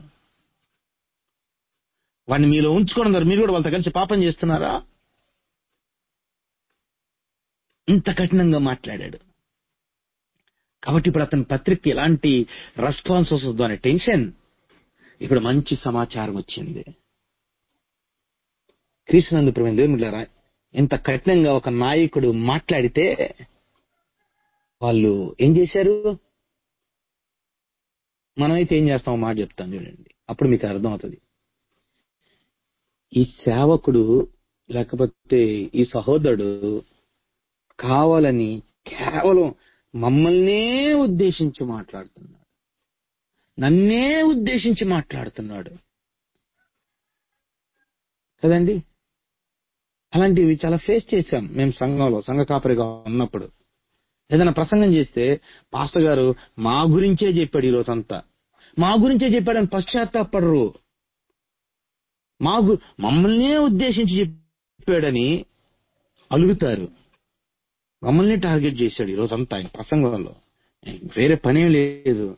వాడిని మీలో ఉంచుకోవడం ద్వారా మీరు కూడా వాళ్ళతో కలిసి పాపం చేస్తున్నారా? ఇంత కఠినంగా మాట్లాడాడు. కాబట్టి ఇప్పుడు అతని పత్రికకి ఎలాంటి రెస్పాన్స్ వస్తుందో అనే టెన్షన్. ఇప్పుడు మంచి సమాచారం వచ్చింది. క్రీస్తునందు ప్రియమైన దేవుని బిడ్డలారా, ఇంత కఠినంగా ఒక నాయకుడు మాట్లాడితే వాళ్ళు ఏం చేశారు? మనమైతే ఏం చేస్తామో మాట చెప్తాను చూడండి, అప్పుడు మీకు అర్థమవుతుంది. ఈ సేవకుడు లేకపోతే ఈ సహోదరుడు కావాలని కేవలం మమ్మల్నే ఉద్దేశించి మాట్లాడుతున్నాడు, నన్నే ఉద్దేశించి మాట్లాడుతున్నాడు కదండి. అలాంటివి చాలా ఫేస్ చేశాం మేము సంఘంలో, సంఘ కాపరిగా ఉన్నప్పుడు. ఏదైనా ప్రసంగం చేస్తే పాస్టర్ గారు మా గురించే చెప్పాడు, ఈరోజు అంతా మా గురించే చెప్పాడని పశ్చాత్తాపడరు. మమ్మల్నే ఉద్దేశించి చెప్పాడని అలుగుతారు. మమ్మల్ని టార్గెట్ చేశాడు ఈరోజు అంతా ఆయన ప్రసంగంలో, వేరే పనేం లేదు.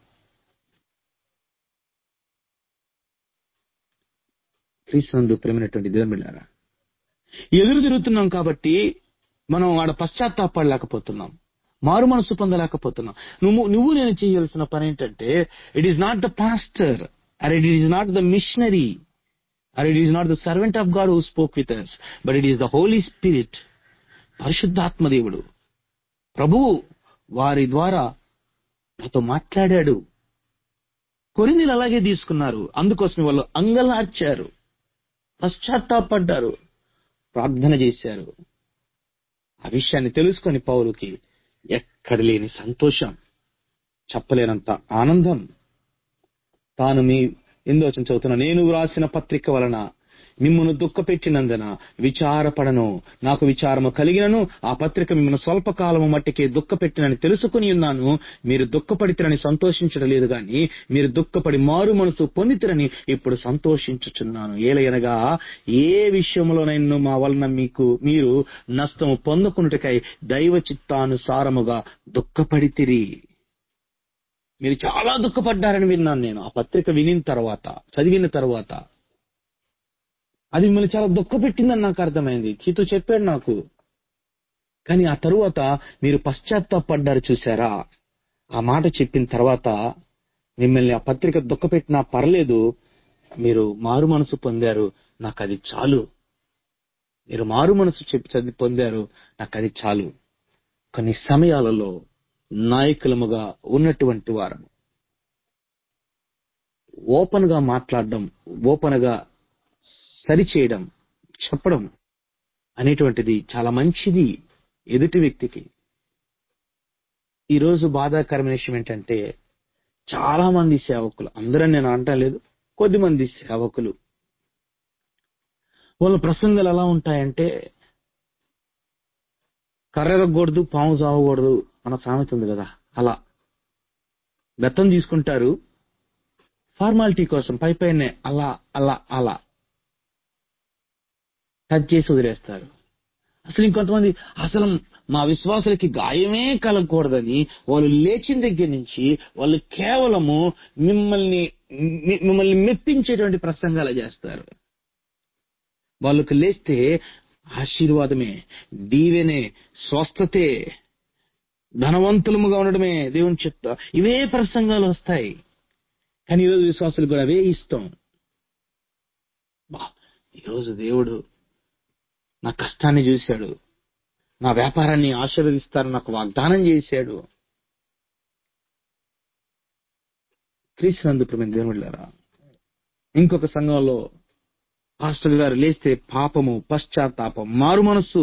క్రీస్తునందు ప్రేమైనటువంటి దేవుని బిడ్డలారా, ఎదురు తిరుగుతున్నాం కాబట్టి మనం ఆడ పశ్చాత్తాపడలేకపోతున్నాం, మారు మనసు పొందలేకపోతున్నాం. నువ్వు నేను చేయాల్సిన పని ఏంటంటే, it is not the pastor, or it is not the missionary, or it is not the servant of God who spoke with us, but it is the Holy Spirit, పరిశుద్ధాత్మ దేవుడు, ప్రభువు వారి ద్వారా నాతో మాట్లాడాడు. కొరింథీయులు అలాగే తీసుకున్నారు. అందుకోసం వాళ్ళు అంగలార్చారు, పశ్చాత్తాపడ్డారు, ప్రార్థన చేశారు. ఆ విషయాన్ని తెలుసుకొని పౌలుకి ఎక్కడ లేని సంతోషం, చెప్పలేనంత ఆనందం. తాను మీ ఎందోచన చదువుతున్నా, నేను వ్రాసిన పత్రిక వలన మిమ్మును దుఃఖపెట్టినందున విచారపడను, నాకు విచారము కలిగినను ఆ పత్రిక మిమ్మల్ని స్వల్పకాలము మట్టికే దుఃఖపెట్టినని తెలుసుకుని ఉన్నాను. మీరు దుఃఖపడితిరని సంతోషించడం లేదు గాని మీరు దుఃఖపడి మారు మనసు పొందితిరని ఇప్పుడు సంతోషించుచున్నాను. ఏలయనగా ఏ విషయంలోనైనా మా వలన మీరు నష్టము పొందకున్నటకై దైవ చిత్తానుసారముగా దుఃఖపడితిరి. మీరు చాలా దుఃఖపడ్డారని విన్నాను నేను. ఆ పత్రిక వినిన తర్వాత, చదివిన తర్వాత అది మిమ్మల్ని చాలా దుఃఖపెట్టిందని నాకు అర్థమైంది. తీతు చెప్పాడు నాకు. కానీ ఆ తరువాత మీరు పశ్చాత్తాపడ్డారు చూసారా, ఆ మాట చెప్పిన తర్వాత మిమ్మల్ని ఆ పత్రిక దుఃఖపెట్టినా పర్లేదు, మీరు మారు మనసు పొందారు, నాకు అది చాలు. మీరు మారు మనసు చదివి పొందారు, నాకు అది చాలు. కొన్ని సమయాలలో నాయకులముగా ఉన్నటువంటి వారు ఓపెన్ గా మాట్లాడడం, ఓపెన్ గా సరిచేయడం, చెప్పడం అనేటువంటిది చాలా మంచిది ఎదుటి వ్యక్తికి. ఈరోజు బాధాకరమైన విషయం ఏంటంటే, చాలా మంది సేవకులు, అందరని నేను అంటలేదు, కొద్దిమంది సేవకులు వాళ్ళ ప్రసంగాలు ఎలా ఉంటాయంటే, కర్రెరగకూడదు పాము చావకూడదు అన్న సామెత ఉంది కదా, అలా బెత్తం తీసుకుంటారు ఫార్మాలిటీ కోసం, పైనే అలా అలా అలా టచ్ చేసి వదిలేస్తారు. అసలు ఇంకొంతమంది అసలు మా విశ్వాసులకి గాయమే కలగకూడదని వాళ్ళు లేచిన దగ్గర నుంచి వాళ్ళు కేవలము మిమ్మల్ని మెప్పించేటువంటి ప్రసంగాలు చేస్తారు. వాళ్ళకి లేస్తే ఆశీర్వాదమే, దీవెనే, స్వస్థతే, ధనవంతులముగా ఉండడమే దేవుని చెప్తా, ఇవే ప్రసంగాలు వస్తాయి. కానీ ఈరోజు విశ్వాసులకు కూడా అవే ఇష్టం. ఈరోజు దేవుడు నా కష్టాన్ని చూశాడు, నా వ్యాపారాన్ని ఆశీర్వదిస్తారని నాకు వాగ్దానం చేశాడు. క్రీస్తునందు ప్రియమైన దేవుళ్ళారా, ఇంకొక సంఘంలో పాస్టర్ గారు లేస్తే పాపము, పశ్చాత్తాపం, మారు మనస్సు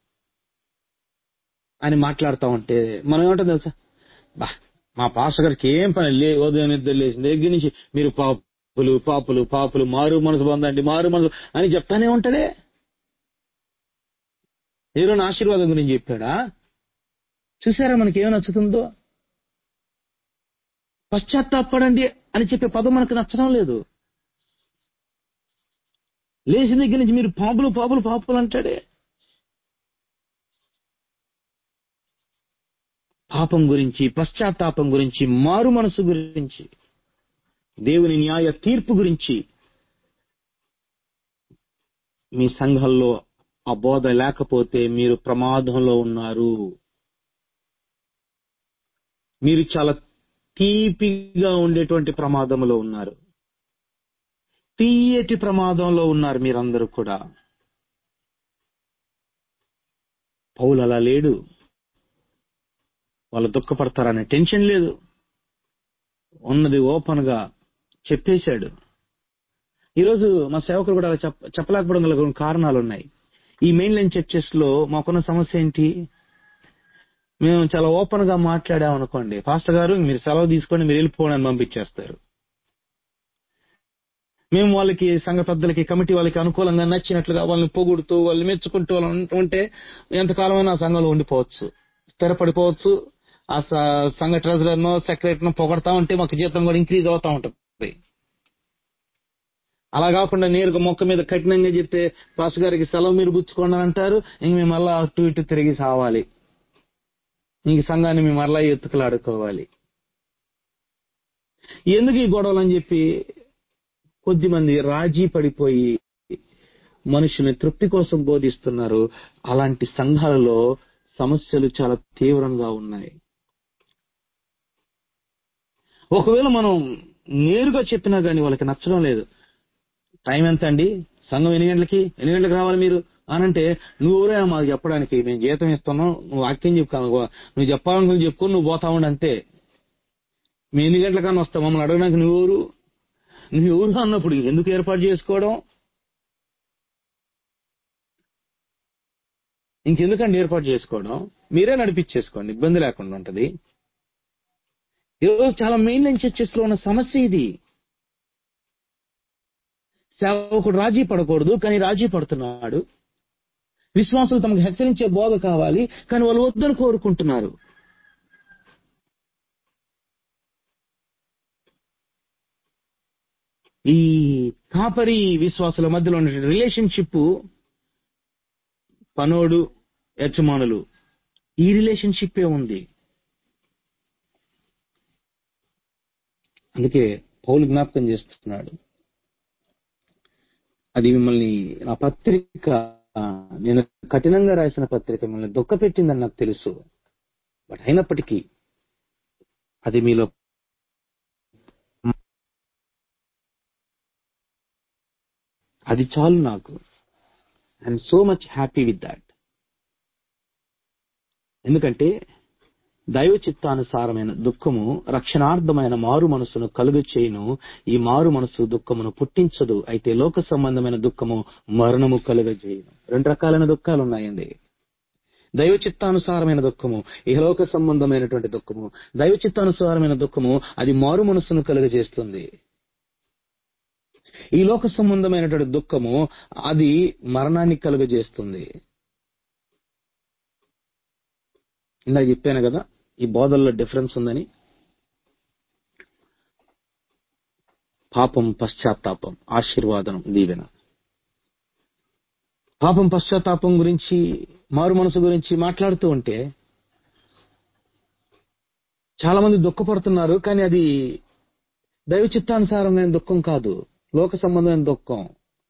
అని మాట్లాడుతూ ఉంటే మనం ఏమంటాం తెలుసా, మా పాస్టర్ గారికి ఏం పని ఉదయం నిద్ర లేచిన దగ్గర నుంచి మీరు పాపులు పాపులు పాపులు మారు మనసు పొందండి, మారు మనసు అని చెప్తానే ఉంటదే. ఏదో ఆశీర్వాదం గురించి చెప్పాడా? చూసారా మనకి ఏం నచ్చుతుందో? పశ్చాత్తాపడండి అని చెప్పే పదం మనకు నచ్చడం లేదు. లేచిన దగ్గర నుంచి మీరు పాపులు పాపులు పాపులు అంటాడే. పాపం గురించి, పశ్చాత్తాపం గురించి, మారు మనసు గురించి, దేవుని న్యాయ తీర్పు గురించి మీ సంఘంలో ఆ బోధ లేకపోతే మీరు ప్రమాదంలో ఉన్నారు. మీరు చాలా తీపిగా ఉండేటువంటి ప్రమాదంలో ఉన్నారు, తీయటి ప్రమాదంలో ఉన్నారు మీరందరూ కూడా. పౌలు అలా లేడు. వాళ్ళు దుఃఖపడతారనే టెన్షన్ లేదు, ఉన్నది ఓపెన్ గా చెప్పేశాడు. ఈరోజు మా సేవకులు కూడా చెప్పలేకపోవడం గల కొన్ని కారణాలు ఉన్నాయి. ఈ మెయిన్ లైన్ చర్చెస్ లో మాకున్న సమస్య ఏంటి? మేము చాలా ఓపెన్ గా మాట్లాడామనుకోండి, పాస్టర్ గారు మీరు సెలవు తీసుకొని మీరు వెళ్ళిపోండి అని పంపించేస్తారు. మేము వాళ్ళకి సంఘ పెద్దలకి కమిటీ వాళ్ళకి అనుకూలంగా నచ్చినట్లుగా వాళ్ళని పొగుడుతూ వాళ్ళు మెచ్చుకుంటూ వాళ్ళు ఉంటే ఎంతకాలమైనా ఆ సంఘంలో ఉండిపోవచ్చు, స్థిరపడిపోవచ్చు. ఆ సంఘ ట్రెజరర్ నో సెక్రటరీనో పొగడతా ఉంటే మాకు జీతం కూడా ఇంక్రీజ్ అవుతా ఉంటుంది. అలా కాకుండా నేరుగా మొక్క మీద కఠినంగా చెప్తే పాస్టర్ గారికి సెలవు మీరు పుచ్చుకోండి అని అంటారు. ఇంక మేము మళ్ళా అటు ఇటు తిరిగి సావాలి, ఇంక సంఘాన్ని మేము మరలా ఎత్తుకులాడుకోవాలి. ఎందుకు ఈ గొడవలు అని చెప్పి కొద్దిమంది రాజీ పడిపోయి మనుషుని తృప్తి కోసం బోధిస్తున్నారు. అలాంటి సంఘాలలో సమస్యలు చాలా తీవ్రంగా ఉన్నాయి. ఒకవేళ మనం నేరుగా చెప్పినా గానీ వాళ్ళకి నచ్చడం లేదు. టైం ఎంత అండి, సంఘం ఎన్ని గంటలకు రావాలి మీరు అనంటే, నువ్వు ఎవరైనా మాకు చెప్పడానికి, మేము జీతం ఇస్తున్నాం, నువ్వు వాక్యం చెప్పుకో, నువ్వు చెప్పాలనుకుని చెప్పుకొని నువ్వు పోతా ఉండి అంతే. మేము ఎన్ని గంటలకన్నా వస్తాం, మమ్మల్ని అడగడానికి నువ్వెవరు అన్నప్పుడు ఎందుకు ఏర్పాటు చేసుకోవడం? ఇంకెందుకండి ఏర్పాటు చేసుకోవడం? మీరే నడిపించేసుకోండి, ఇబ్బంది లేకుండా ఉంటది. ఈరోజు చాలా మెయిన్ లైన్ చర్చెస్ లో ఉన్న సమస్య ఇది. సేవకుడు రాజీ పడకూడదు, కానీ రాజీ పడుతున్నాడు. విశ్వాసులు తమకు హెచ్చరించే బోధ కావాలి, కానీ వాళ్ళు వద్దని కోరుకుంటున్నారు. ఈ కాపరి విశ్వాసుల మధ్యలో ఉన్న రిలేషన్షిప్, పనోడు యజమానులు, ఈ రిలేషన్షిప్పే ఉంది. అందుకే పౌలు జ్ఞాపకం చేస్తున్నాడు, అది మిమ్మల్ని, నా పత్రిక నేను కఠినంగా రాసిన పత్రిక మిమ్మల్ని దుఃఖపెట్టిందని నాకు తెలుసు, బట్ అయినప్పటికీ అది మీలో అది చాలు నాకు. I'm so much happy with that. ఎందుకంటే దైవ చిత్తానుసారమైన దుఃఖము రక్షణార్థమైన మారు మనసును కలుగు చేయును. ఈ మారు మనసు దుఃఖమును పుట్టించదు, అయితే లోక సంబంధమైన దుఃఖము మరణము కలుగజేయును. 2 రకాలైన దుఃఖాలు ఉన్నాయండి. దైవ చిత్తానుసారమైన దుఃఖము, ఇహలోక సంబంధమైనటువంటి దుఃఖము. దైవ చిత్తానుసారమైన దుఃఖము అది మారు మనసును కలుగజేస్తుంది. ఈ లోక సంబంధమైనటువంటి దుఃఖము అది మరణాన్ని కలుగజేస్తుంది. ఇందాక చెప్పాను కదా ఈ బోధల్లో డిఫరెన్స్ ఉందని. పాపం, పశ్చాత్తాపం, ఆశీర్వాదం, దీవెన. పాపం, పశ్చాత్తాపం గురించి, మారు మనసు గురించి మాట్లాడుతూ ఉంటే చాలా మంది దుఃఖపడుతున్నారు, కానీ అది దైవ చిత్తానుసారమైన దుఃఖం కాదు, లోక సంబంధమైన దుఃఖం.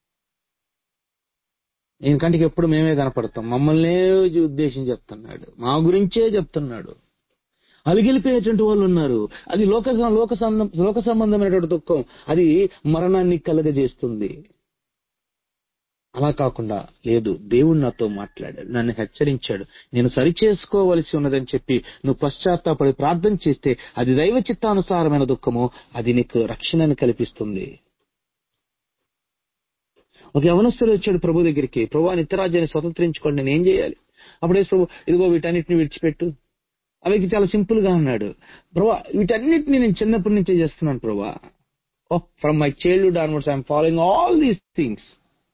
ఈయన కంటికి ఎప్పుడు మేమే కనపడతాం, మమ్మల్నే ఉద్దేశించి చెప్తున్నాడు, మా గురించే చెప్తున్నాడు. అలిగిలిపోయేటువంటి వాళ్ళు ఉన్నారు. అది లోక సంబంధమైనటువంటి దుఃఖం, అది మరణాన్ని కలగజేస్తుంది. అలా కాకుండా లేదు, దేవుడు నాతో మాట్లాడాడు, నన్ను హెచ్చరించాడు, నేను సరిచేసుకోవలసి ఉన్నదని చెప్పి నువ్వు పశ్చాత్తాపడి ప్రార్థన చేస్తే అది దైవ చిత్తానుసారమైన దుఃఖము, అది నీకు రక్షణను కల్పిస్తుంది. ఒక యవనస్తుడు వచ్చాడు ప్రభు దగ్గరికి, ప్రభు నిత్యరాజ్యాన్ని స్వతంత్రించుకోండి, నేను ఏం చేయాలి? అప్పుడే ప్రభు, ఇదిగో వీటన్నిటిని విడిచిపెట్టు. ఆ వ్యక్తి చాలా సింపుల్ గా అన్నాడు, ప్రభా వీటన్నిటిని నేను చిన్నప్పటి నుంచే చేస్తున్నాను ప్రభా. From my childhood onwards I'm following all these things.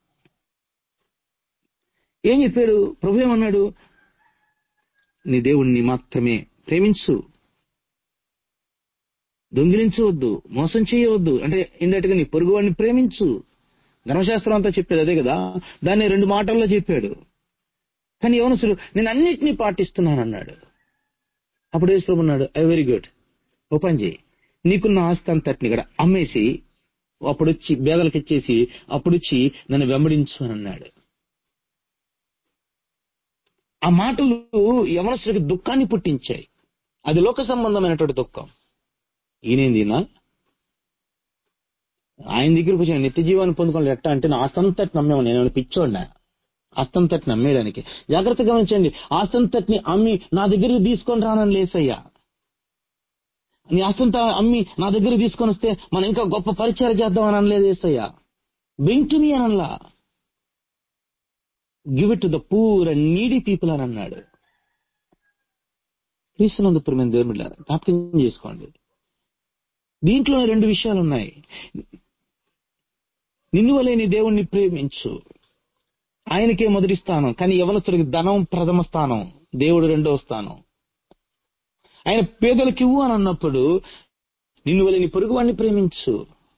ఏం చెప్పాడు ప్రభు? ఏమన్నాడు? నీ దేవుణ్ణి మాత్రమే ప్రేమించు, దొంగిలించవద్దు, మోసం చేయవద్దు, అంటే ఇండైరెక్ట్ గా నీ పొరుగు వాడిని ప్రేమించు. ధర్మశాస్త్రం అంతా చెప్పేది అదే కదా, దాన్ని 2 మాటల్లో చెప్పాడు. కానీ యవనస్తుడు నేను అన్నిటినీ పాటిస్తున్నాను అన్నాడు. అప్పుడు యేసు ప్రభు అన్నాడు, వెరీ గుడ్, ఓ పని చేయి, నీకున్న ఆస్తి అంతటిని కూడా అమ్మేసి అప్పుడు వచ్చి పేదలకు ఇచ్చేసి అప్పుడు వచ్చి నన్ను వెంబడించు అని అన్నాడు. ఆ మాటలు యవనస్తుడికి దుఃఖాన్ని పుట్టించాయి. అది లోక సంబంధమైనటువంటి దుఃఖం. ఈయనేందినా ఆయన దగ్గరకు వచ్చి నిత్య జీవాన్ని పొందుకోవాలి ఎట్టా అంటే, నా ఆస్తంతటి నమ్మేమో, నేను పిచ్చోడినా ఆస్తంతటి నమ్మేయడానికి? జాగ్రత్తగా గమనించండి, ఆస్తంతటిని అమ్మి నా దగ్గరికి తీసుకొని రానని లేసయ్యా. నీ ఆస్తంతా అమ్మి నా దగ్గరికి తీసుకొని వస్తే మనం ఇంకా గొప్ప పరిచయం చేద్దామని అనలేదు ఏసయ్యా. బెంకిని అనలా, give it to the poor and needy people అని అన్నాడు. క్రీస్తునందు ప్రియమైన దేవుని బిడ్డలారా, జ్ఞాపకం చేసుకోండి, దీంట్లో 2 విషయాలు ఉన్నాయి. నిన్ను వలె నీ దేవుణ్ణి ప్రేమించు, ఆయనకే మొదటి స్థానం. కానీ యవనస్తుడికి ధనం ప్రథమ స్థానం, దేవుడు 2వ స్థానం. ఆయన పేదలకు ఇవ్వు అని అన్నప్పుడు నిన్ను వలె నీ పొరుగువాడిని ప్రేమించు.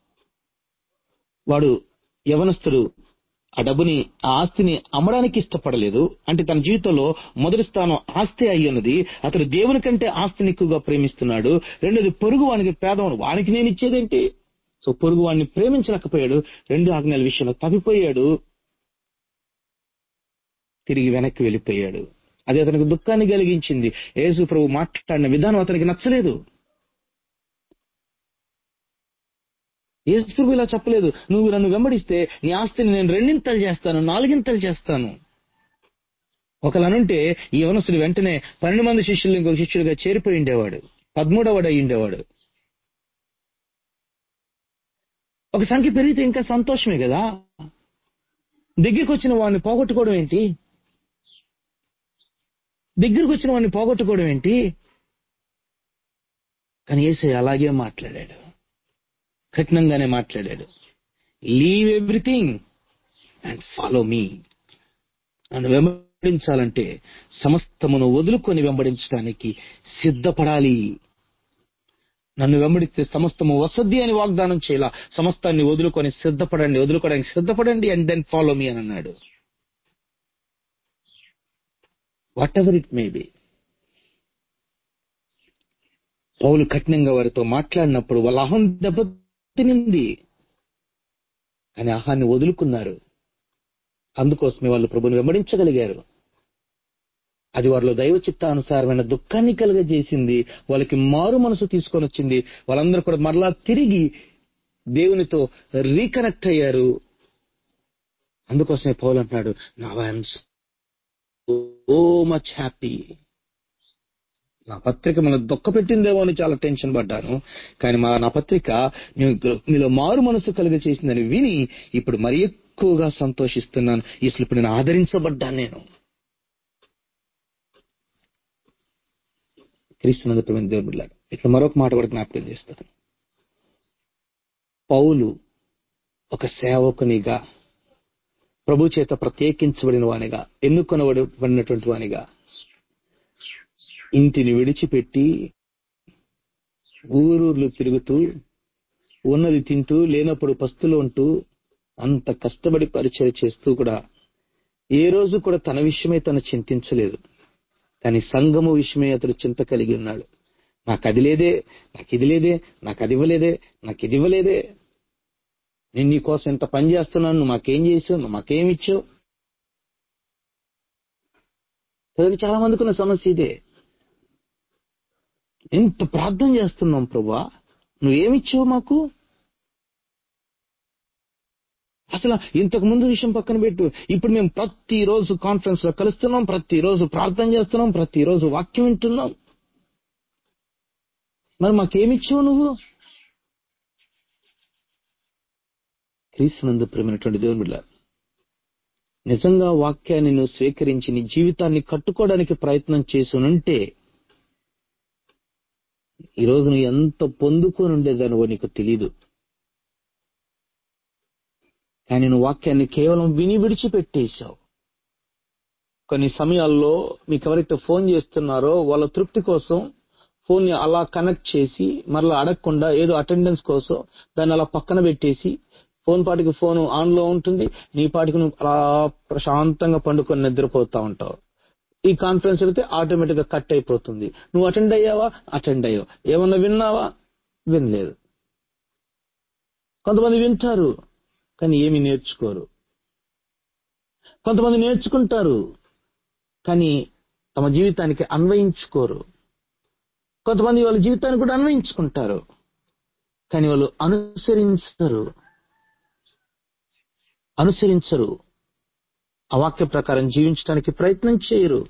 వాడు యవనస్తుడు ఆ డబ్బుని, ఆ ఆస్తిని అమ్మడానికి ఇష్టపడలేదు. అంటే తన జీవితంలో మొదటి స్థానం ఆస్తి అయ్యున్నది. అతడు దేవుని కంటే ఆస్తిని ఎక్కువగా ప్రేమిస్తున్నాడు. రెండోది పొరుగు వానికి, పేదవాడు, వానికి నేను ఇచ్చేదేంటి? సో పొరుగు వాడిని ప్రేమించలేకపోయాడు. 2 ఆజ్ఞల విషయంలో తప్పిపోయాడు, తిరిగి వెనక్కి వెళ్ళిపోయాడు. అది అతనికి దుఃఖాన్ని కలిగించింది. యేసు ప్రభు మాట్లాడిన విధానం అతనికి నచ్చలేదు. యేసు ప్రభు ఇలా చెప్పలేదు, నువ్వు నన్ను వెంబడిస్తే నీ ఆస్తిని నేను 2 చేస్తాను, 4 చేస్తాను. ఒకలనుంటే ఈ యవనస్తుడు వెంటనే 12 మంది శిష్యులు ఇంకొక శిష్యుడిగా చేరిపోయి ఉండేవాడు, 13వ అయి ఉండేవాడు. ఒక సంఖ్య పెరిగితే ఇంకా సంతోషమే కదా. దగ్గరికి వచ్చిన వాడిని పోగొట్టుకోవడం ఏంటి? కానీ యేసయ్య అలాగే మాట్లాడాడు, కఠినంగానే మాట్లాడాడు. Leave everything and follow me. నన్ను వెంబడించాలంటే సమస్తమును వదులుకొని వెంబడించడానికి సిద్ధపడాలి. నన్ను వెంబడిస్తే సమస్తము వసద్ది అని వాగ్దానం చేయాల. సమస్తాన్ని వదులుకోవడానికి సిద్ధపడండి అండ్ దెన్ ఫాలో మీ అని అన్నాడు. Whatever it may be. పౌలు కఠినంగా వారితో మాట్లాడినప్పుడు వాళ్ళ అహం దెబ్బతినింది, కానీ అహాన్ని వదులుకున్నారు. అందుకోసమే వాళ్ళు ప్రభుని వెంబడించగలిగారు. అది వారిలో దైవ చిత్తానుసారమైన దుఃఖాన్ని కలుగజేసింది. వాళ్ళకి మారు మనసు తీసుకొని వచ్చింది. వాళ్ళందరూ కూడా మరలా తిరిగి దేవునితో రీకనెక్ట్ అయ్యారు. అందుకోసమే పౌలు అంటున్నాడు, now I am so much happy. నా పత్రిక మనం దుఃఖపెట్టిందేమో అని చాలా టెన్షన్ పడ్డాను, కానీ నా పత్రిక మీలో మారు మనసు కలుగజేసిందని విని ఇప్పుడు మరి ఎక్కువగా సంతోషిస్తున్నాను. ఇప్పుడు నేను ఆదరించబడ్డాను. నేను క్రీస్తునందు ప్రియమైన దేవుని బిడ్డలారా, ఇట్లా మరొక మాట కూడా జ్ఞాపకం చేస్తాను. పౌలు ఒక సేవకునిగా, ప్రభు చేత ప్రత్యేకించబడిన వానిగా, ఎన్నుకొనబడినటువంటి వానిగా ఇంటిని విడిచిపెట్టి ఊరూర్లు తిరుగుతూ, ఉన్నది తింటూ లేనప్పుడు పస్తులు ఉంటూ అంత కష్టపడి పరిచయం చేస్తూ కూడా ఏ రోజు కూడా తన విషయమై తను చింతించలేదు. కానీ సంఘము విషయమై అతడు చింత కలిగి ఉన్నాడు. నాకు అది లేదే, నాకు ఇది లేదే, నాకు అది ఇవ్వలేదే, నాకు ఇది ఇవ్వలేదే, నేను నీ కోసం ఎంత పని చేస్తున్నాను, నువ్వు మాకేం చేసావు, నువ్వు మాకేమి ఇచ్చావు. చాలా మందికి ఉన్న సమస్య ఇదే. ఎంత ప్రార్థన చేస్తున్నాం ప్రభువా, నువ్వేమిచ్చావు మాకు? అసలు ఇంతకు ముందు విషయం పక్కన పెట్టు, ఇప్పుడు మేము ప్రతిరోజు కాన్ఫరెన్స్ లో కలుస్తున్నాం, ప్రతిరోజు ప్రార్థన చేస్తున్నాం, ప్రతిరోజు వాక్యం వింటున్నాం, మరి మాకేమిచ్చావు నువ్వు? క్రీస్తునందు ప్రియమైనటువంటి దేవుని బిడ్డలారా, నిజంగా వాక్యాన్ని నువ్వు స్వీకరించి నీ జీవితాన్ని కట్టుకోవడానికి ప్రయత్నం చేసునంటే ఈరోజు నువ్వు ఎంత పొందుకొని ఉండేదానివో నీకు తెలీదు. కానీ నువ్వు వాక్యాన్ని కేవలం విని విడిచిపెట్టేశావు. కొన్ని సమయాల్లో మీకు ఎవరైతే ఫోన్ చేస్తున్నారో వాళ్ళ తృప్తి కోసం ఫోన్ ని అలా కనెక్ట్ చేసి మరలా అడగకుండా ఏదో అటెండెన్స్ కోసం దాన్ని అలా పక్కన పెట్టేసి ఫోన్ పాటికి ఫోన్ ఆన్ లో ఉంటుంది, నీ పాటికి నువ్వు అలా ప్రశాంతంగా పండుకొని నిద్రపోతా ఉంటావు. ఈ కాన్ఫరెన్స్ అయితే ఆటోమేటిక్ గా కట్ అయిపోతుంది. నువ్వు అటెండ్ అయ్యావా? అటెండ్ అయ్యావు. ఏమన్నా విన్నావా? వినలేదు. కొంతమంది వింటారు కానీ ఏమీ నేర్చుకోరు. కొంతమంది నేర్చుకుంటారు కానీ తమ జీవితానికి అన్వయించుకోరు. కొంతమంది వాళ్ళ జీవితానికి కూడా అన్వయించుకుంటారు కానీ వాళ్ళు అనుసరించరు, ఆ వాక్య ప్రకారం జీవించడానికి ప్రయత్నం చేయరు.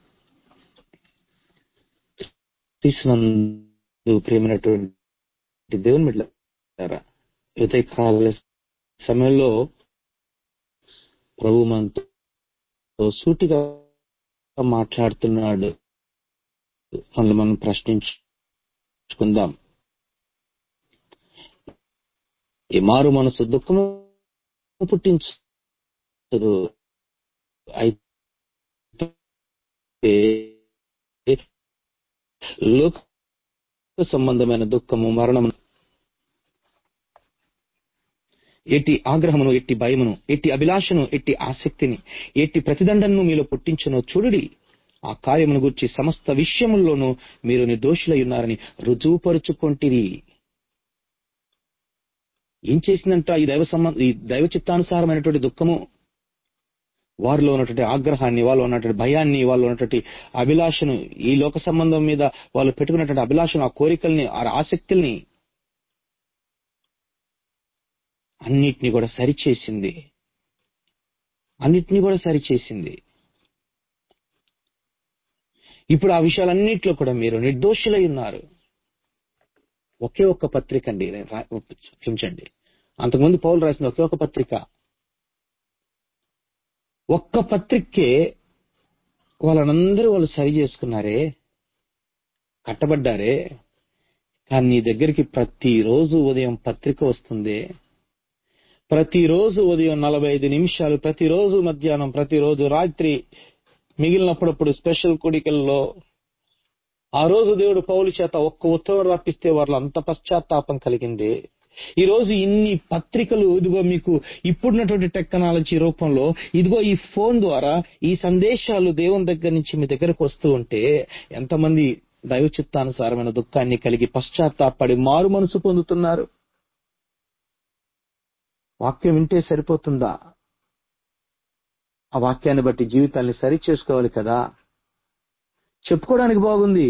ప్రియమైనటువంటి దేవుని బిడ్డలారా, ఉదయకాల సమయంలో ప్రభు మనతో సూటిగా మాట్లాడుతున్నాడు. మనం ప్రశ్నించుకుందాం. ఈ మారు మనసు దుఃఖము పుట్టించదు. అయితే లోక సంబంధమైన దుఃఖము, మరణము, ఎట్టి ఆగ్రహమును, ఎట్టి భయమును, ఎట్టి అభిలాషను, ఎట్టి ఆసక్తిని, ఎట్టి ప్రతిదండను మీలో పుట్టించునో చూడుడి. ఆ కార్యమును గురించి సమస్త విషయముల్లోనూ మీరు నిర్దోషులై ఉన్నారని రుజువుపరుచుకొంటిరి. ఏం చేసిందంట ఈ దైవ చిత్తానుసారమైనటువంటి దుఃఖము? వారిలో ఉన్నటువంటి ఆగ్రహాన్ని, వాళ్ళు ఉన్నటువంటి భయాన్ని, వాళ్ళు ఉన్నటువంటి అభిలాషను, ఈ లోక సంబంధం మీద వాళ్ళు పెట్టుకున్నటువంటి అభిలాషను, ఆ కోరికల్ని, ఆ ఆసక్తుల్ని అన్నిటినీ కూడా సరిచేసింది. ఇప్పుడు ఆ విషయాలన్నింటిలో కూడా మీరు నిర్దోషులై ఉన్నారు. ఒకే ఒక్క పత్రిక అండి, క్షమించండి, అంతకుముందు పౌలు రాసిన ఒకే ఒక్క పత్రిక. ఒక్క పత్రికే వాళ్ళు సరి చేసుకున్నారే, కట్టబడ్డారే. కానీ నీ దగ్గరికి ప్రతిరోజు ఉదయం పత్రిక వస్తుంది. ప్రతిరోజు ఉదయం 45 నిమిషాలు, ప్రతిరోజు మధ్యాహ్నం, ప్రతిరోజు రాత్రి, మిగిలినప్పుడప్పుడు స్పెషల్ కూడికల్లో ఆ రోజు దేవుడు పౌలు చేత ఒక్క ఉత్తరం రప్పిస్తే వాళ్ళు అంత పశ్చాత్తాపం కలిగింది. ఈ రోజు ఇన్ని పత్రికలు, ఇదిగో మీకు ఇప్పుడున్నటువంటి టెక్నాలజీ రూపంలో, ఇదిగో ఈ ఫోన్ ద్వారా ఈ సందేశాలు దేవుని దగ్గర నుంచి మీ దగ్గరకు వస్తూ ఉంటే ఎంతమంది దైవ చిత్తానుసారమైన దుఃఖాన్ని కలిగి పశ్చాత్తాపడి మారు మనసు పొందుతున్నారు? వాక్యం వింటే సరిపోతుందా? ఆ వాక్యాన్ని బట్టి జీవితాన్ని సరి చేసుకోవాలి కదా. చెప్పుకోవడానికి బాగుంది.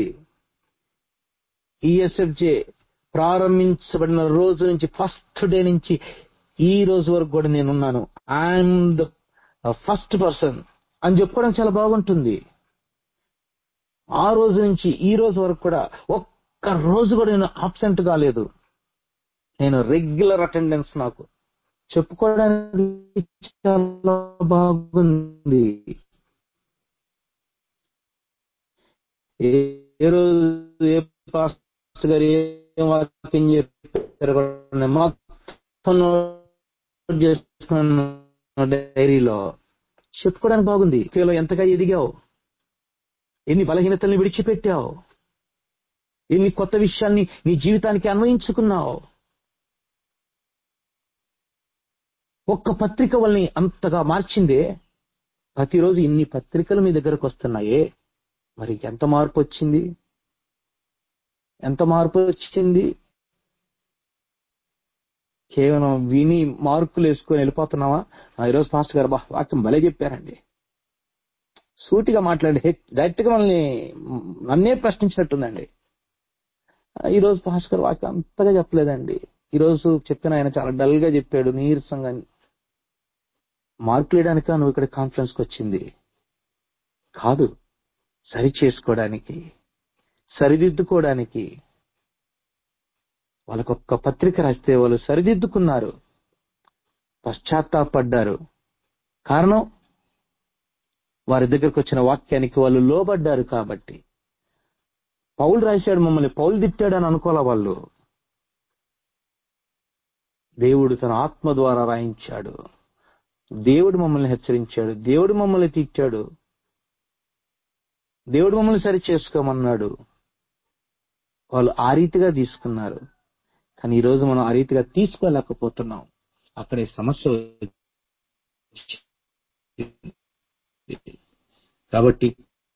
ఈఎస్ఎఫ్జే ప్రారంభించబడిన రోజు నుంచి, ఫస్ట్ డే నుంచి ఈ రోజు వరకు కూడా నేనున్నాను, ఐఎమ్ ద ఫస్ట్ పర్సన్ అని చెప్పుకోవడానికి చాలా బాగుంటుంది. ఆ రోజు నుంచి ఈ రోజు వరకు కూడా ఒక్క రోజు కూడా నేను అబ్సెంట్ కాలేదు. నేను రెగ్యులర్ అటెండెన్స్. నాకు చెప్పుకోవడానికి చాలా బాగుంది. ఏ రోజు ఏ పాస్టర్ గారు ఏం వాక్యం చెప్పారు మొత్తం నోట్ చేసుకున్న డైరీలో. చెప్పుకోవడానికి బాగుంది. ఎంతగా ఎదిగావు, ఎన్ని బలహీనతల్ని విడిచిపెట్టావు, ఎన్ని కొత్త విషయాల్ని నీ జీవితానికి అన్వయించుకున్నావు. ఒక్క పత్రిక వాళ్ళని అంతగా మార్చిందే. ప్రతిరోజు ఇన్ని పత్రికలు మీ దగ్గరకు వస్తున్నాయే, మరి ఎంత మార్పు వచ్చింది? కేవలం విని మార్కులు వేసుకొని వెళ్ళిపోతున్నావా? ఈరోజు పాస్టర్ గారు వాక్యం భలే చెప్పారండి, సూటిగా మాట్లాడి డైరెక్ట్ గా నన్నే ప్రశ్నించినట్టుందండి. ఈరోజు పాస్టర్ గారు వాక్యం అంతగా చెప్పలేదండి, ఈరోజు చెప్పిన ఆయన చాలా డల్ గా చెప్పాడు, నీరసంగా. మార్కులు వేయడానిక నువ్వు ఇక్కడ కాన్ఫరెన్స్కి వచ్చింది? కాదు, సరి చేసుకోవడానికి, సరిదిద్దుకోవడానికి. వాళ్ళకొక్క పత్రిక రాస్తే వాళ్ళు సరిదిద్దుకున్నారు, పశ్చాత్తాపడ్డారు. కారణం, వారి దగ్గరకు వచ్చిన వాక్యానికి వాళ్ళు లోబడ్డారు. కాబట్టి పౌలు రాశాడు, మమ్మల్ని పౌలు తిట్టాడు అని అనుకోలే వాళ్ళు. దేవుడు తన ఆత్మ ద్వారా రాయించాడు. దేవుడు మమ్మల్ని హెచ్చరించాడు, దేవుడు మమ్మల్ని తిట్టాడు, దేవుడు మమ్మల్ని సరి చేసుకోమన్నాడు. వాళ్ళు ఆ రీతిగా తీసుకున్నారు. కానీ ఈరోజు మనం ఆ రీతిగా తీసుకోలేకపోతున్నాం. అక్కడే సమస్య. కాబట్టి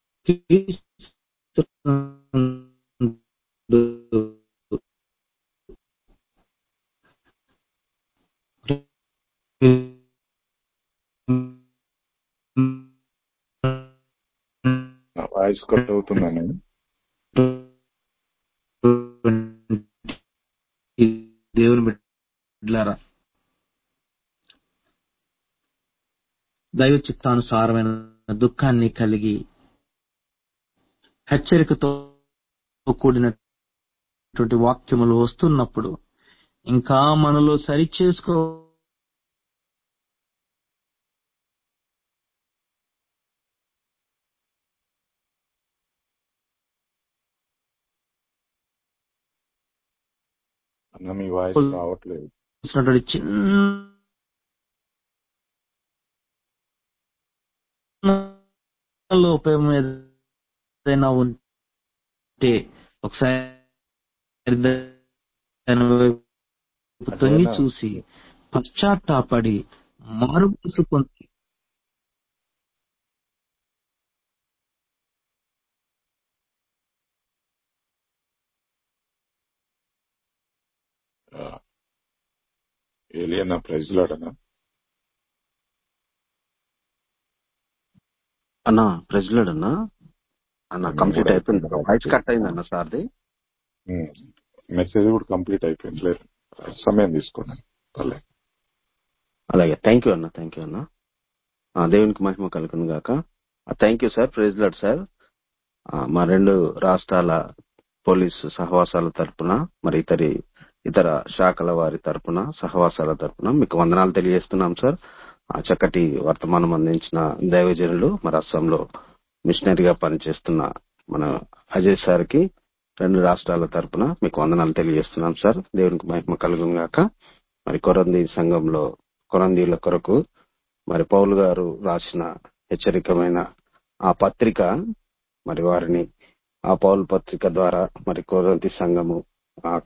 వాయిస్ కట్ అవుతున్నాను. దేవుని బిడ్డలారా, దైవ చిత్తానుసారమైన దుఃఖాన్ని కలిగి హెచ్చరికతో కూడినటువంటి వాక్యములు వస్తున్నప్పుడు ఇంకా మనలో సరిచేసుకో అన్న మీ వాయిస్ రావట్లేదు. వచ్చినటువంటి చిన్న లోపం ఏదైనా ఉంటే ఒకసారి దాని వైపు తొంగి అదేనా చూసి పశ్చాత్తాపడి మారుమనసు పొంది ఏలియన్న ప్రైజ్ లాడనా? అన్న ప్రెసిడెంట్ అన్న అన్న మేము కంప్లీట్ కూడా అయిపోయింది అయిపోయింది వాయిస్ కాబట్టి కట్ అయింది అన్న సార్ది. మెసేజ్ కూడా కంప్లీట్ అయిపోయింది. లేదు సమయం తీసుకోండి పర్లేదు. అలాగే థ్యాంక్ యూ అన్న, థ్యాంక్ యూ అన్న. దేవునికి మహిమ కలుగును గాక. Thank you sir, president sir. మా 2 రాష్ట్రాల పోలీసు సహవాసాల తరపున మరి ఇతర శాఖల వారి తరపున సహవాసాల తరపున మీకు వందనాలు తెలియజేస్తున్నాం సార్. చక్కటి వర్తమానం అందించిన దైవజనులు మరి అస్సాంలో మిషనరీగా పనిచేస్తున్న మన అజయ్ సార్కి 2 రాష్ట్రాల తరపున మీకు వందనాలు తెలియజేస్తున్నాం సార్. దేవునికి మహిమ కలుగును గాక. మరి కొరందీల కొరకు మరి పౌలు గారు రాసిన హెచ్చరికమైన ఆ పత్రిక మరి వారిని ఆ పౌలు పత్రిక ద్వారా మరి కొరంథీ సంఘము